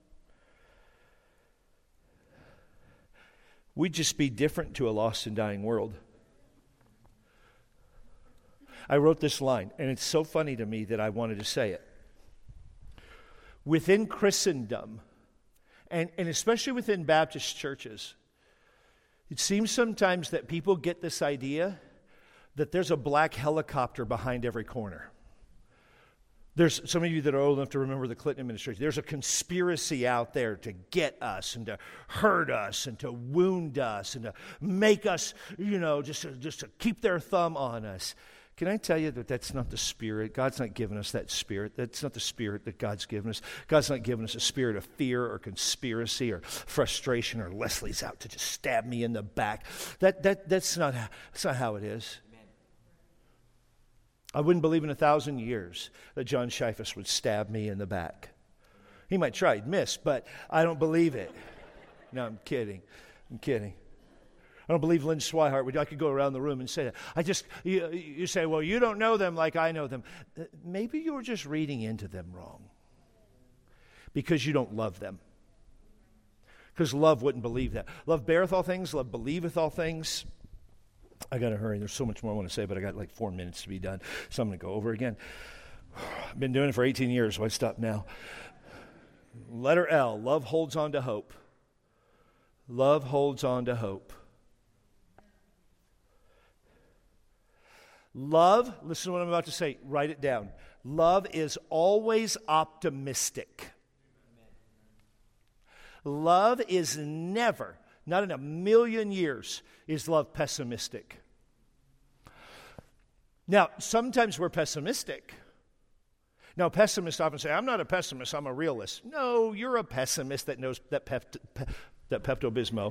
we'd just be different to a lost and dying world. I wrote this line, and it's so funny to me that I wanted to say it. Within Christendom, and, and especially within Baptist churches, it seems sometimes that people get this idea that there's a black helicopter behind every corner. There's some of you that are old enough to remember the Clinton administration. There's a conspiracy out there to get us and to hurt us and to wound us and to make us, you know, just to, just to keep their thumb on us. Can I tell you that that's not the spirit? God's not given us that spirit. That's not the spirit that God's given us. God's not given us a spirit of fear or conspiracy or frustration or Leslie's out to just stab me in the back. That that that's not that's not how it is. I wouldn't believe in a thousand years that John Scheifus would stab me in the back. He might try, he'd miss, but I don't believe it. No, I'm kidding. I'm kidding. I don't believe Lynn Swihart would. I could go around the room and say that. I just, you, you say, well, you don't know them like I know them. Maybe you're just reading into them wrong because you don't love them. Because love wouldn't believe that. Love beareth all things, love believeth all things. I got to hurry. There's so much more I want to say, but I got like four minutes to be done. So I'm going to go over again. I've been doing it for eighteen years, so I stop now. Letter L, love holds on to hope. Love holds on to hope. Love, listen to what I'm about to say, write it down. Love is always optimistic. Love is never, not in a million years, is love pessimistic. Now, sometimes we're pessimistic. Now, pessimists often say, I'm not a pessimist, I'm a realist. No, you're a pessimist that knows that, pep- pe- that Pepto-Bismol.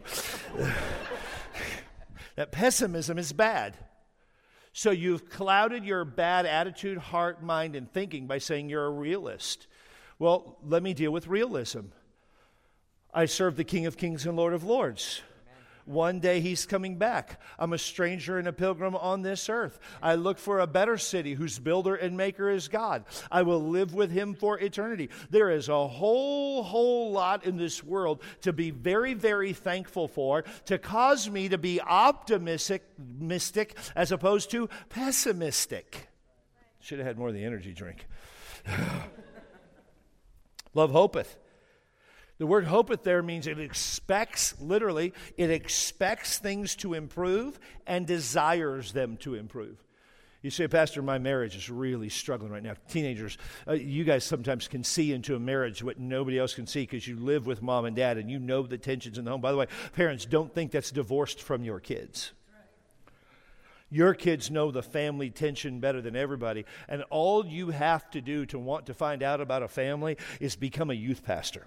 That pessimism is bad. So you've clouded your bad attitude, heart, mind, and thinking by saying you're a realist. Well, let me deal with realism. I serve the King of Kings and Lord of Lords. One day he's coming back. I'm a stranger and a pilgrim on this earth. I look for a better city whose builder and maker is God. I will live with him for eternity. There is a whole, whole lot in this world to be very, very thankful for, to cause me to be optimistic mystic, as opposed to pessimistic. Should have had more of the energy drink. Love hopeth. The word hopeth there means it expects, literally, it expects things to improve and desires them to improve. You say, Pastor, my marriage is really struggling right now. Teenagers, uh, you guys sometimes can see into a marriage what nobody else can see because you live with mom and dad and you know the tensions in the home. By the way, parents, don't think that's divorced from your kids. Your kids know the family tension better than everybody. And all you have to do to want to find out about a family is become a youth pastor.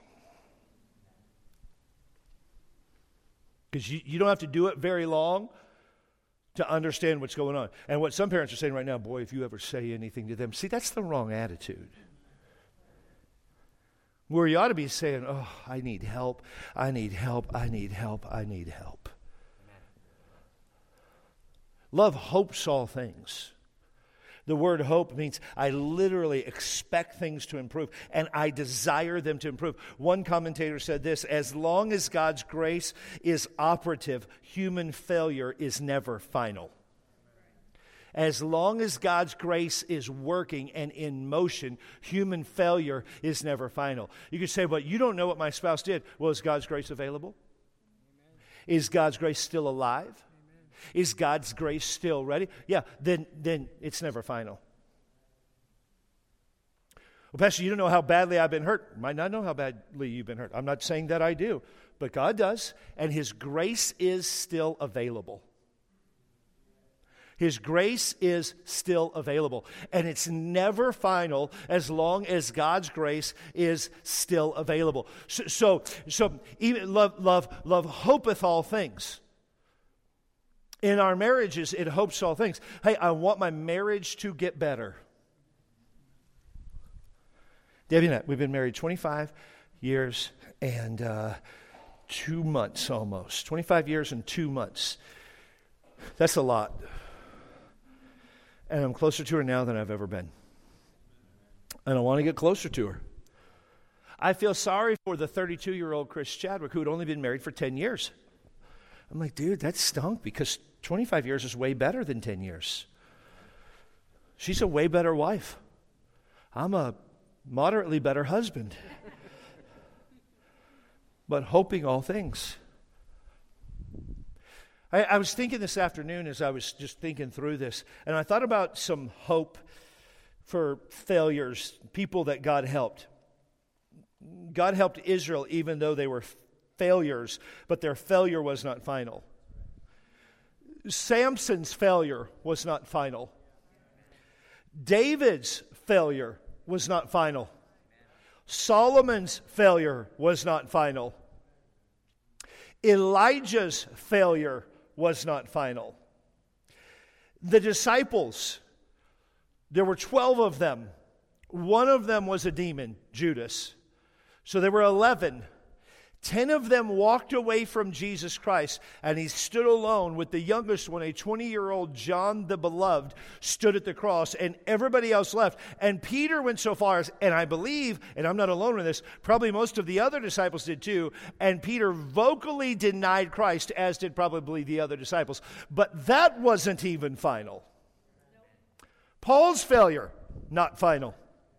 Because you, you don't have to do it very long to understand what's going on. And what some parents are saying right now, boy, if you ever say anything to them, see, that's the wrong attitude. Where you ought to be saying, oh, I need help, I need help, I need help, I need help. Amen. Love hopes all things. The word hope means I literally expect things to improve, and I desire them to improve. One commentator said this, as long as God's grace is operative, human failure is never final. As long as God's grace is working and in motion, human failure is never final. You could say, but you don't know what my spouse did. Well, is God's grace available? Amen. Is God's grace still alive? Is God's grace still ready? Yeah, then, then it's never final. Well, Pastor, you don't know how badly I've been hurt. You might not know how badly you've been hurt. I'm not saying that I do, but God does, and His grace is still available. His grace is still available, and it's never final as long as God's grace is still available. So, so, so even love, love, love hopeth all things. In our marriages, it hopes all things. Hey, I want my marriage to get better. Debbie and I, we've been married twenty-five years and uh, two months almost. twenty-five years and two months. That's a lot. And I'm closer to her now than I've ever been. And I want to get closer to her. I feel sorry for the thirty-two-year-old Chris Chadwick who had only been married for ten years. I'm like, dude, that stunk because twenty-five years is way better than ten years. She's a way better wife. I'm a moderately better husband. But hoping all things. I, I was thinking this afternoon as I was just thinking through this, and I thought about some hope for failures, people that God helped. God helped Israel even though they were failures, but their failure was not final. Samson's failure was not final. David's failure was not final. Solomon's failure was not final. Elijah's failure was not final. The disciples, there were twelve of them. One of them was a demon, Judas. So there were eleven. Ten of them walked away from Jesus Christ, and he stood alone with the youngest one, a twenty-year-old John the Beloved, stood at the cross, and everybody else left. And Peter went so far as, and I believe, and I'm not alone in this, probably most of the other disciples did too, and Peter vocally denied Christ, as did probably the other disciples. But that wasn't even final. Paul's failure, not final.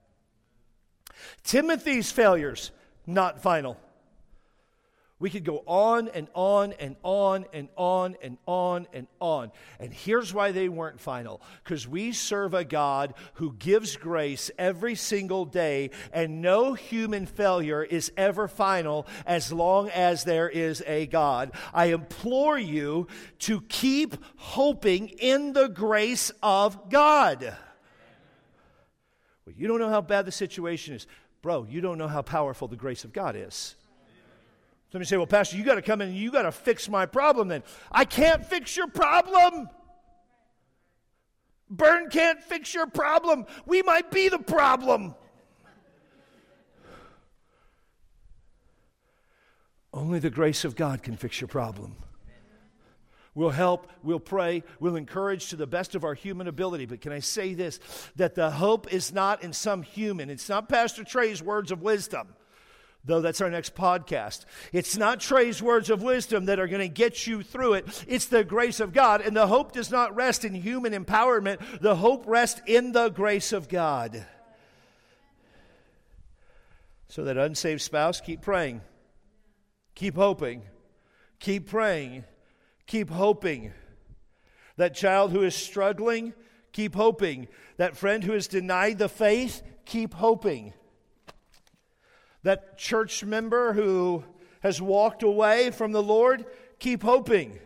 Timothy's failures, not final. We could go on and on and on and on and on and on. And here's why they weren't final. Because we serve a God who gives grace every single day, and no human failure is ever final as long as there is a God. I implore you to keep hoping in the grace of God. Well, you don't know how bad the situation is. Bro, you don't know how powerful the grace of God is. Somebody say, well, Pastor, you got to come in and you got to fix my problem then. I can't fix your problem. Burn can't fix your problem. We might be the problem. Only the grace of God can fix your problem. We'll help, we'll pray, we'll encourage to the best of our human ability. But can I say this, that the hope is not in some human. It's not Pastor Trey's words of wisdom. Though that's our next podcast. It's not Trey's words of wisdom that are going to get you through it. It's the grace of God. And the hope does not rest in human empowerment. The hope rests in the grace of God. So that unsaved spouse, keep praying. Keep hoping. Keep praying. Keep hoping. That child who is struggling, keep hoping. That friend who has denied the faith, keep hoping. That church member who has walked away from the Lord, keep hoping.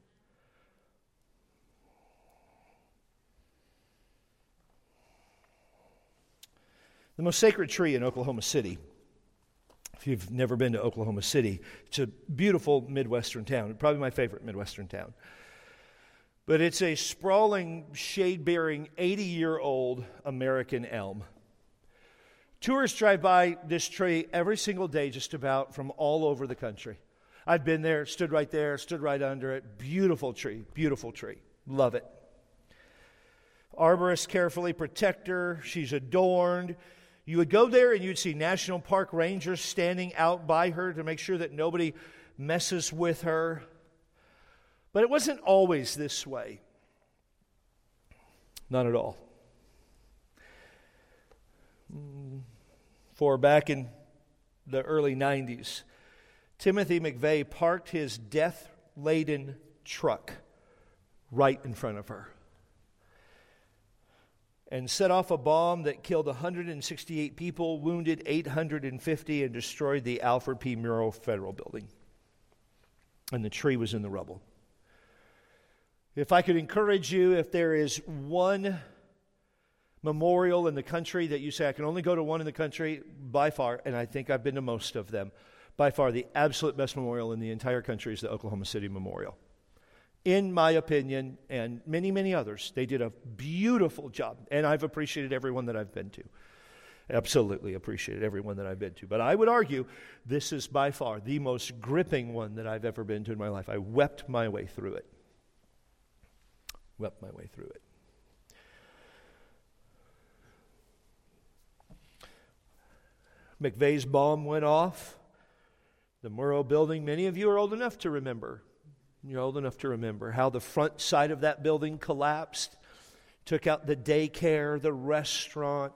The most sacred tree in Oklahoma City, if you've never been to Oklahoma City, it's a beautiful Midwestern town, probably my favorite Midwestern town. But it's a sprawling, shade-bearing, eighty-year-old American elm. Tourists drive by this tree every single day just about from all over the country. I've been there, stood right there, stood right under it. Beautiful tree, beautiful tree. Love it. Arborists carefully protect her. She's adorned. You would go there and you'd see National Park rangers standing out by her to make sure that nobody messes with her. But it wasn't always this way. Not at all. For back in the early nineties, Timothy McVeigh parked his death-laden truck right in front of her and set off a bomb that killed one hundred sixty-eight people, wounded eight hundred fifty, and destroyed the Alfred P. Murrow Federal Building. And the tree was in the rubble. If I could encourage you, if there is one memorial in the country that you say, I can only go to one in the country, by far, and I think I've been to most of them, by far the absolute best memorial in the entire country is the Oklahoma City Memorial. In my opinion, and many, many others, they did a beautiful job, and I've appreciated everyone that I've been to. Absolutely appreciated everyone that I've been to. But I would argue this is by far the most gripping one that I've ever been to in my life. I wept my way through it. Wept my way through it. McVeigh's bomb went off. The Murrow Building, many of you are old enough to remember. You're old enough to remember how the front side of that building collapsed, took out the daycare, the restaurant.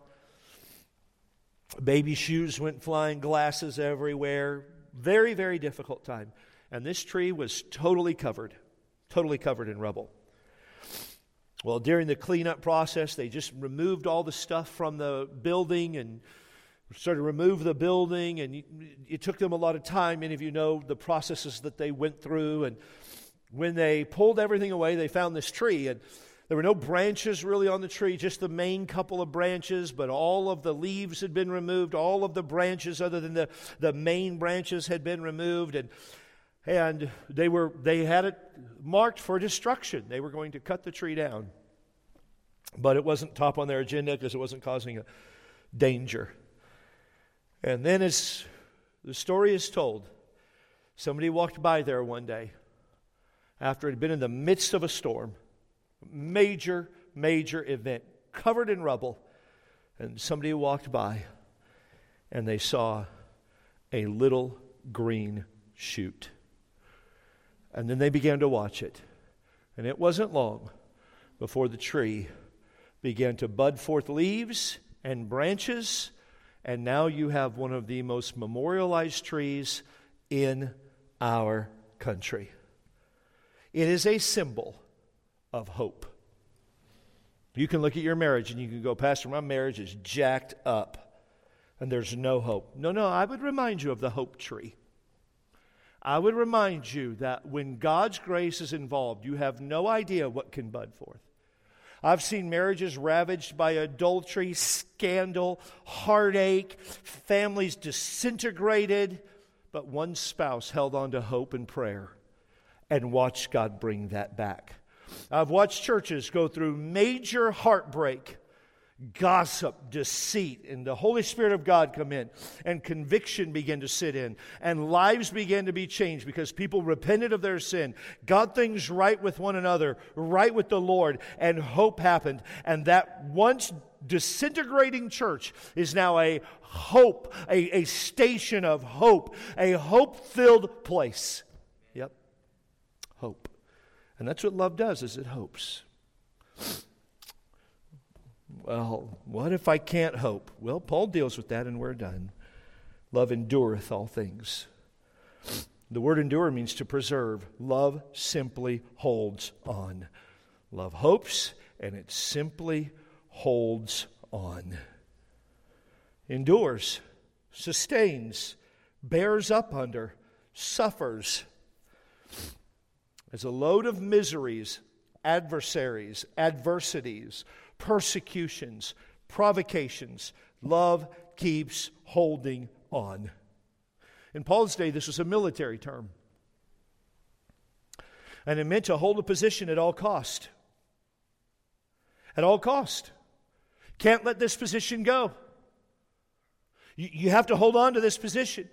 Baby shoes went flying, glasses everywhere. Very, very difficult time. And this tree was totally covered, totally covered in rubble. Well, during the cleanup process, they just removed all the stuff from the building and started to remove the building, and it took them a lot of time. Many of you know the processes that they went through, and when they pulled everything away, they found this tree, and there were no branches really on the tree, just the main couple of branches, but all of the leaves had been removed. All of the branches other than the, the main branches had been removed, and and they were they had it marked for destruction. They were going to cut the tree down. But it wasn't top on their agenda because it wasn't causing a danger. And then as the story is told, somebody walked by there one day after it had been in the midst of a storm, major, major event, covered in rubble, and somebody walked by and they saw a little green shoot. And then they began to watch it. And it wasn't long before the tree began to bud forth leaves and branches, and now you have one of the most memorialized trees in our country. It is a symbol of hope. You can look at your marriage and you can go, Pastor, my marriage is jacked up and there's no hope. No, no, I would remind you of the hope tree. I would remind you that when God's grace is involved, you have no idea what can bud forth. I've seen marriages ravaged by adultery, scandal, heartache, families disintegrated, but one spouse held on to hope and prayer and watched God bring that back. I've watched churches go through major heartbreak, gossip, deceit, and the Holy Spirit of God come in, and conviction began to sit in, and lives began to be changed because people repented of their sin, got things right with one another, right with the Lord, and hope happened. And that once disintegrating church is now a hope, a, a station of hope, a hope-filled place. Yep, hope. And that's what love does, is it hopes. Well, what if I can't hope? Well, Paul deals with that and we're done. Love endureth all things. The word endure means to preserve. Love simply holds on. Love hopes and it simply holds on. Endures, sustains, bears up under, suffers. As a load of miseries, adversaries, adversities, persecutions, provocations, love keeps holding on. In Paul's day, this was a military term. And it meant to hold a position at all cost. At all cost. Can't let this position go. You, you have to hold on to this position.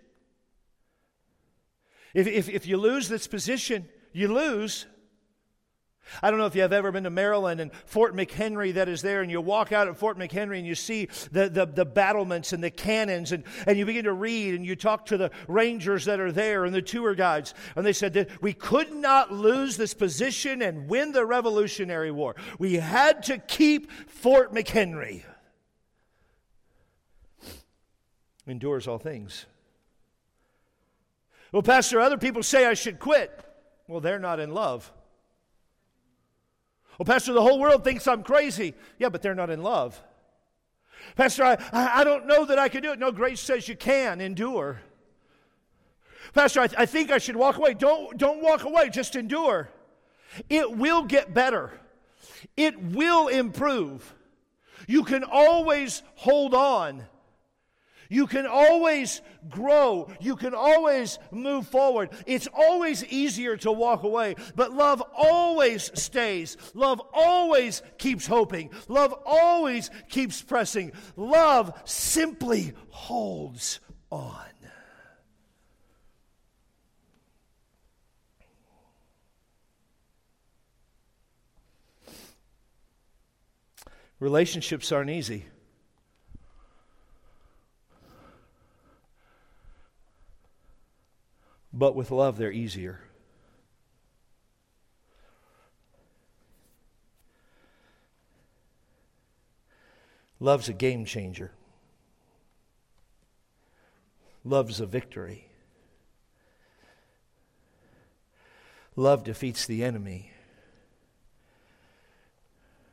If, if, if you lose this position, you lose. I don't know if you have ever been to Maryland and Fort McHenry that is there, and you walk out at Fort McHenry and you see the, the, the battlements and the cannons, and, and you begin to read and you talk to the rangers that are there and the tour guides, and they said that we could not lose this position and win the Revolutionary War. We had to keep Fort McHenry. Endures all things. Well, Pastor, other people say I should quit. Well, they're not in love. Well, Pastor, the whole world thinks I'm crazy. Yeah, but they're not in love. Pastor, I, I don't know that I can do it. No, grace says you can endure. Pastor, I, I think I should walk away. Don't, don't walk away. Just endure. It will get better. It will improve. You can always hold on. You can always grow. You can always move forward. It's always easier to walk away, but love always stays. Love always keeps hoping. Love always keeps pressing. Love simply holds on. Relationships aren't easy. But with love, they're easier. Love's a game changer. Love's a victory. Love defeats the enemy.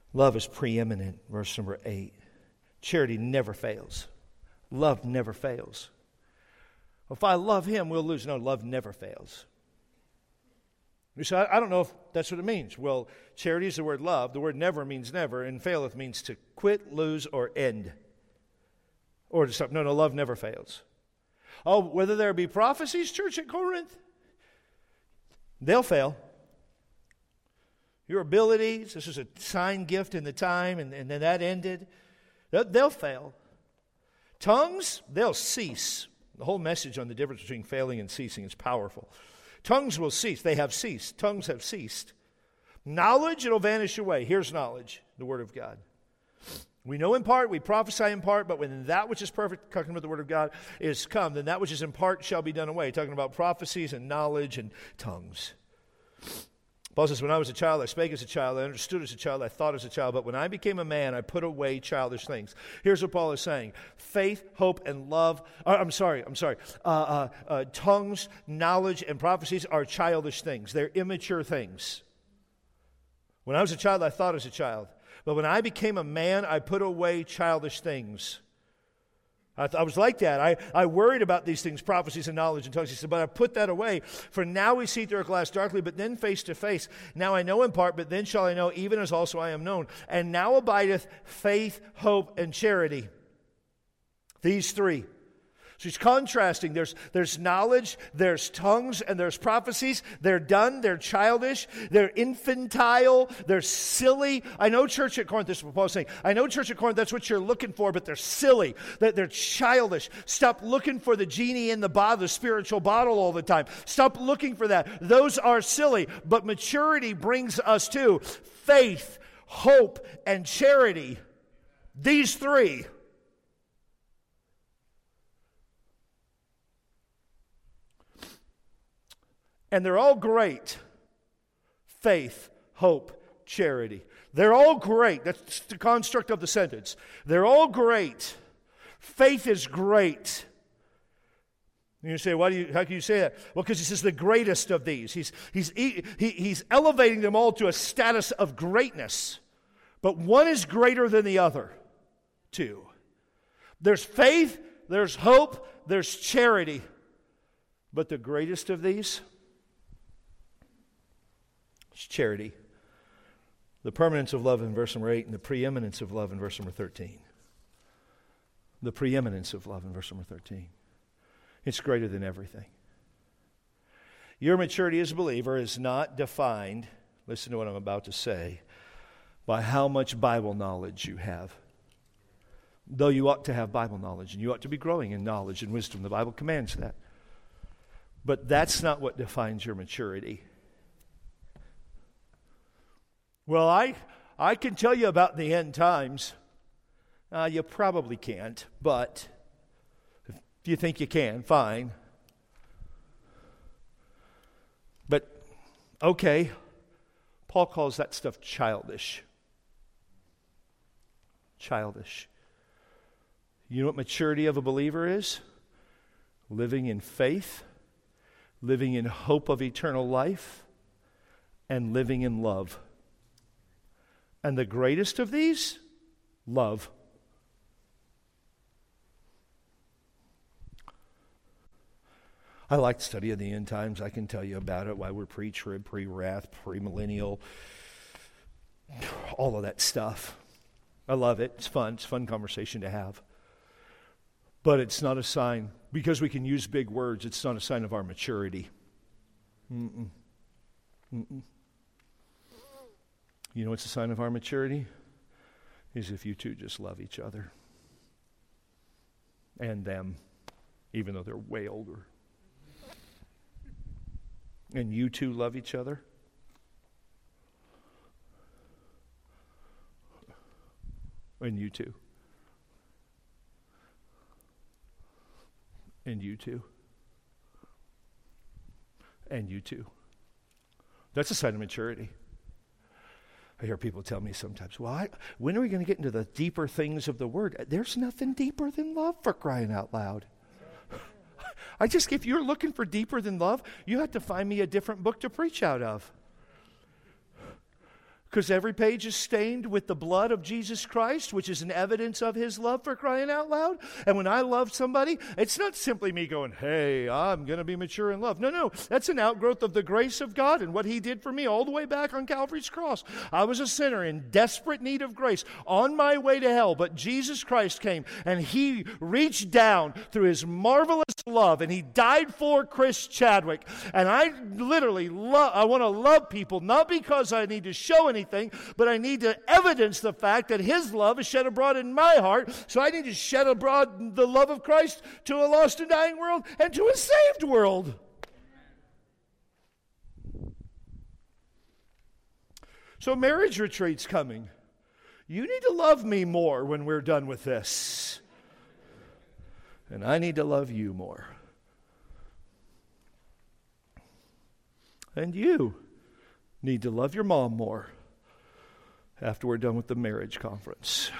Love is preeminent, verse number eight. Charity never fails. Love never fails. If I love him, we'll lose. No, love never fails. You say, I don't know if that's what it means. Well, charity is the word love. The word never means never, and faileth means to quit, lose, or end. Or to stop. No, no, love never fails. Oh, whether there be prophecies, church at Corinth, they'll fail. Your abilities, this was a sign gift in the time, and, and then that ended. They'll, they'll fail. Tongues, they'll cease. The whole message on the difference between failing and ceasing is powerful. Tongues will cease. They have ceased. Tongues have ceased. Knowledge, it'll vanish away. Here's knowledge, the Word of God. We know in part, we prophesy in part, but when that which is perfect, talking about the Word of God, is come, then that which is in part shall be done away. Talking about prophecies and knowledge and tongues. Paul says, when I was a child, I spake as a child, I understood as a child, I thought as a child, but when I became a man, I put away childish things. Here's what Paul is saying. Faith, hope, and love, uh, I'm sorry, I'm sorry, uh, uh, uh, tongues, knowledge, and prophecies are childish things. They're immature things. When I was a child, I thought as a child, but when I became a man, I put away childish things. I, th- I was like that. I, I worried about these things, prophecies and knowledge and tongues. He said, but I put that away. For now we see through a glass darkly, but then face to face. Now I know in part, but then shall I know, even as also I am known. And now abideth faith, hope, and charity. These three. So he's contrasting. There's, there's knowledge, there's tongues, and there's prophecies. They're done, they're childish, they're infantile, they're silly. I know church at Corinth, this is what Paul's saying. I know church at Corinth, that's what you're looking for, but they're silly. They're, they're childish. Stop looking for the genie in the bottle, the spiritual bottle all the time. Stop looking for that. Those are silly. But maturity brings us to faith, hope, and charity. These three. And they're all great. Faith, hope, charity. They're all great. That's the construct of the sentence. They're all great. Faith is great. And you say, why do you, how can you say that? Well, because he says the greatest of these. He's, he's, he, he's elevating them all to a status of greatness. But one is greater than the other two. There's faith, there's hope, there's charity. But the greatest of these is charity. The permanence of love in verse number eight and the preeminence of love in verse number thirteen. The preeminence of love in verse number thirteen. It's greater than everything. Your maturity as a believer is not defined, listen to what I'm about to say, by how much Bible knowledge you have. Though you ought to have Bible knowledge and you ought to be growing in knowledge and wisdom. The Bible commands that. But that's not what defines your maturity. Well, I I can tell you about the end times. Uh, you probably can't, but if you think you can, fine. But, okay, Paul calls that stuff childish. Childish. You know what maturity of a believer is? Living in faith, living in hope of eternal life, and living in love. And the greatest of these, love. I like studying the end times. I can tell you about it, why we're pre-trib, pre-wrath, pre-millennial, all of that stuff. I love it. It's fun. It's a fun conversation to have. But it's not a sign, because we can use big words, it's not a sign of our maturity. Mm-mm. Mm-mm. You know what's a sign of our maturity? Is if you two just love each other. And them, even though they're way older. And you two love each other. And you too. And you too. And you too. That's a sign of maturity. I hear people tell me sometimes, well, I, when are we going to get into the deeper things of the Word? There's nothing deeper than love, for crying out loud. I just, if you're looking for deeper than love, you have to find me a different book to preach out of. Because every page is stained with the blood of Jesus Christ, which is an evidence of his love, for crying out loud. And when I love somebody, it's not simply me going, hey, I'm going to be mature in love. No, no, that's an outgrowth of the grace of God and what he did for me all the way back on Calvary's cross. I was a sinner in desperate need of grace, on my way to hell, but Jesus Christ came and he reached down through his marvelous love and he died for Chris Chadwick. And I literally love, I want to love people, not because I need to show anything. Anything, but I need to evidence the fact that his love is shed abroad in my heart, so I need to shed abroad the love of Christ to a lost and dying world and to a saved world. So marriage retreat's coming. You need to love me more when we're done with this. And I need to love you more. And you need to love your mom more after we're done with the marriage conference.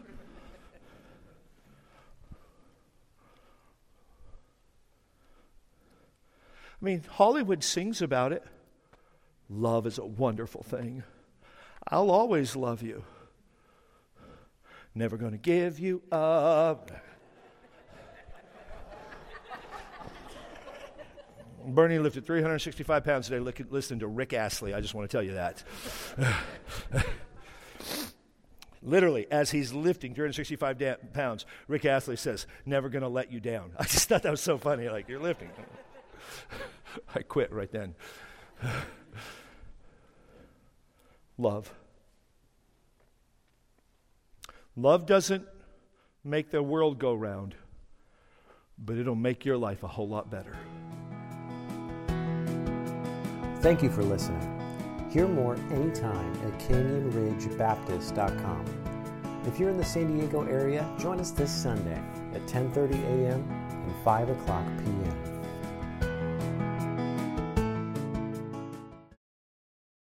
I mean, Hollywood sings about it. Love is a wonderful thing. I'll always love you. Never going to give you up. Bernie lifted three hundred sixty-five pounds today listening to Rick Astley. I just want to tell you that. Literally, as he's lifting three hundred sixty-five da- pounds, Rick Astley says, never going to let you down. I just thought that was so funny. Like, you're lifting. I quit right then. Love. Love doesn't make the world go round, but it'll make your life a whole lot better. Thank you for listening. Hear more anytime at canyon ridge baptist dot com. If you're in the San Diego area, join us this Sunday at ten thirty a.m. and five o'clock p.m.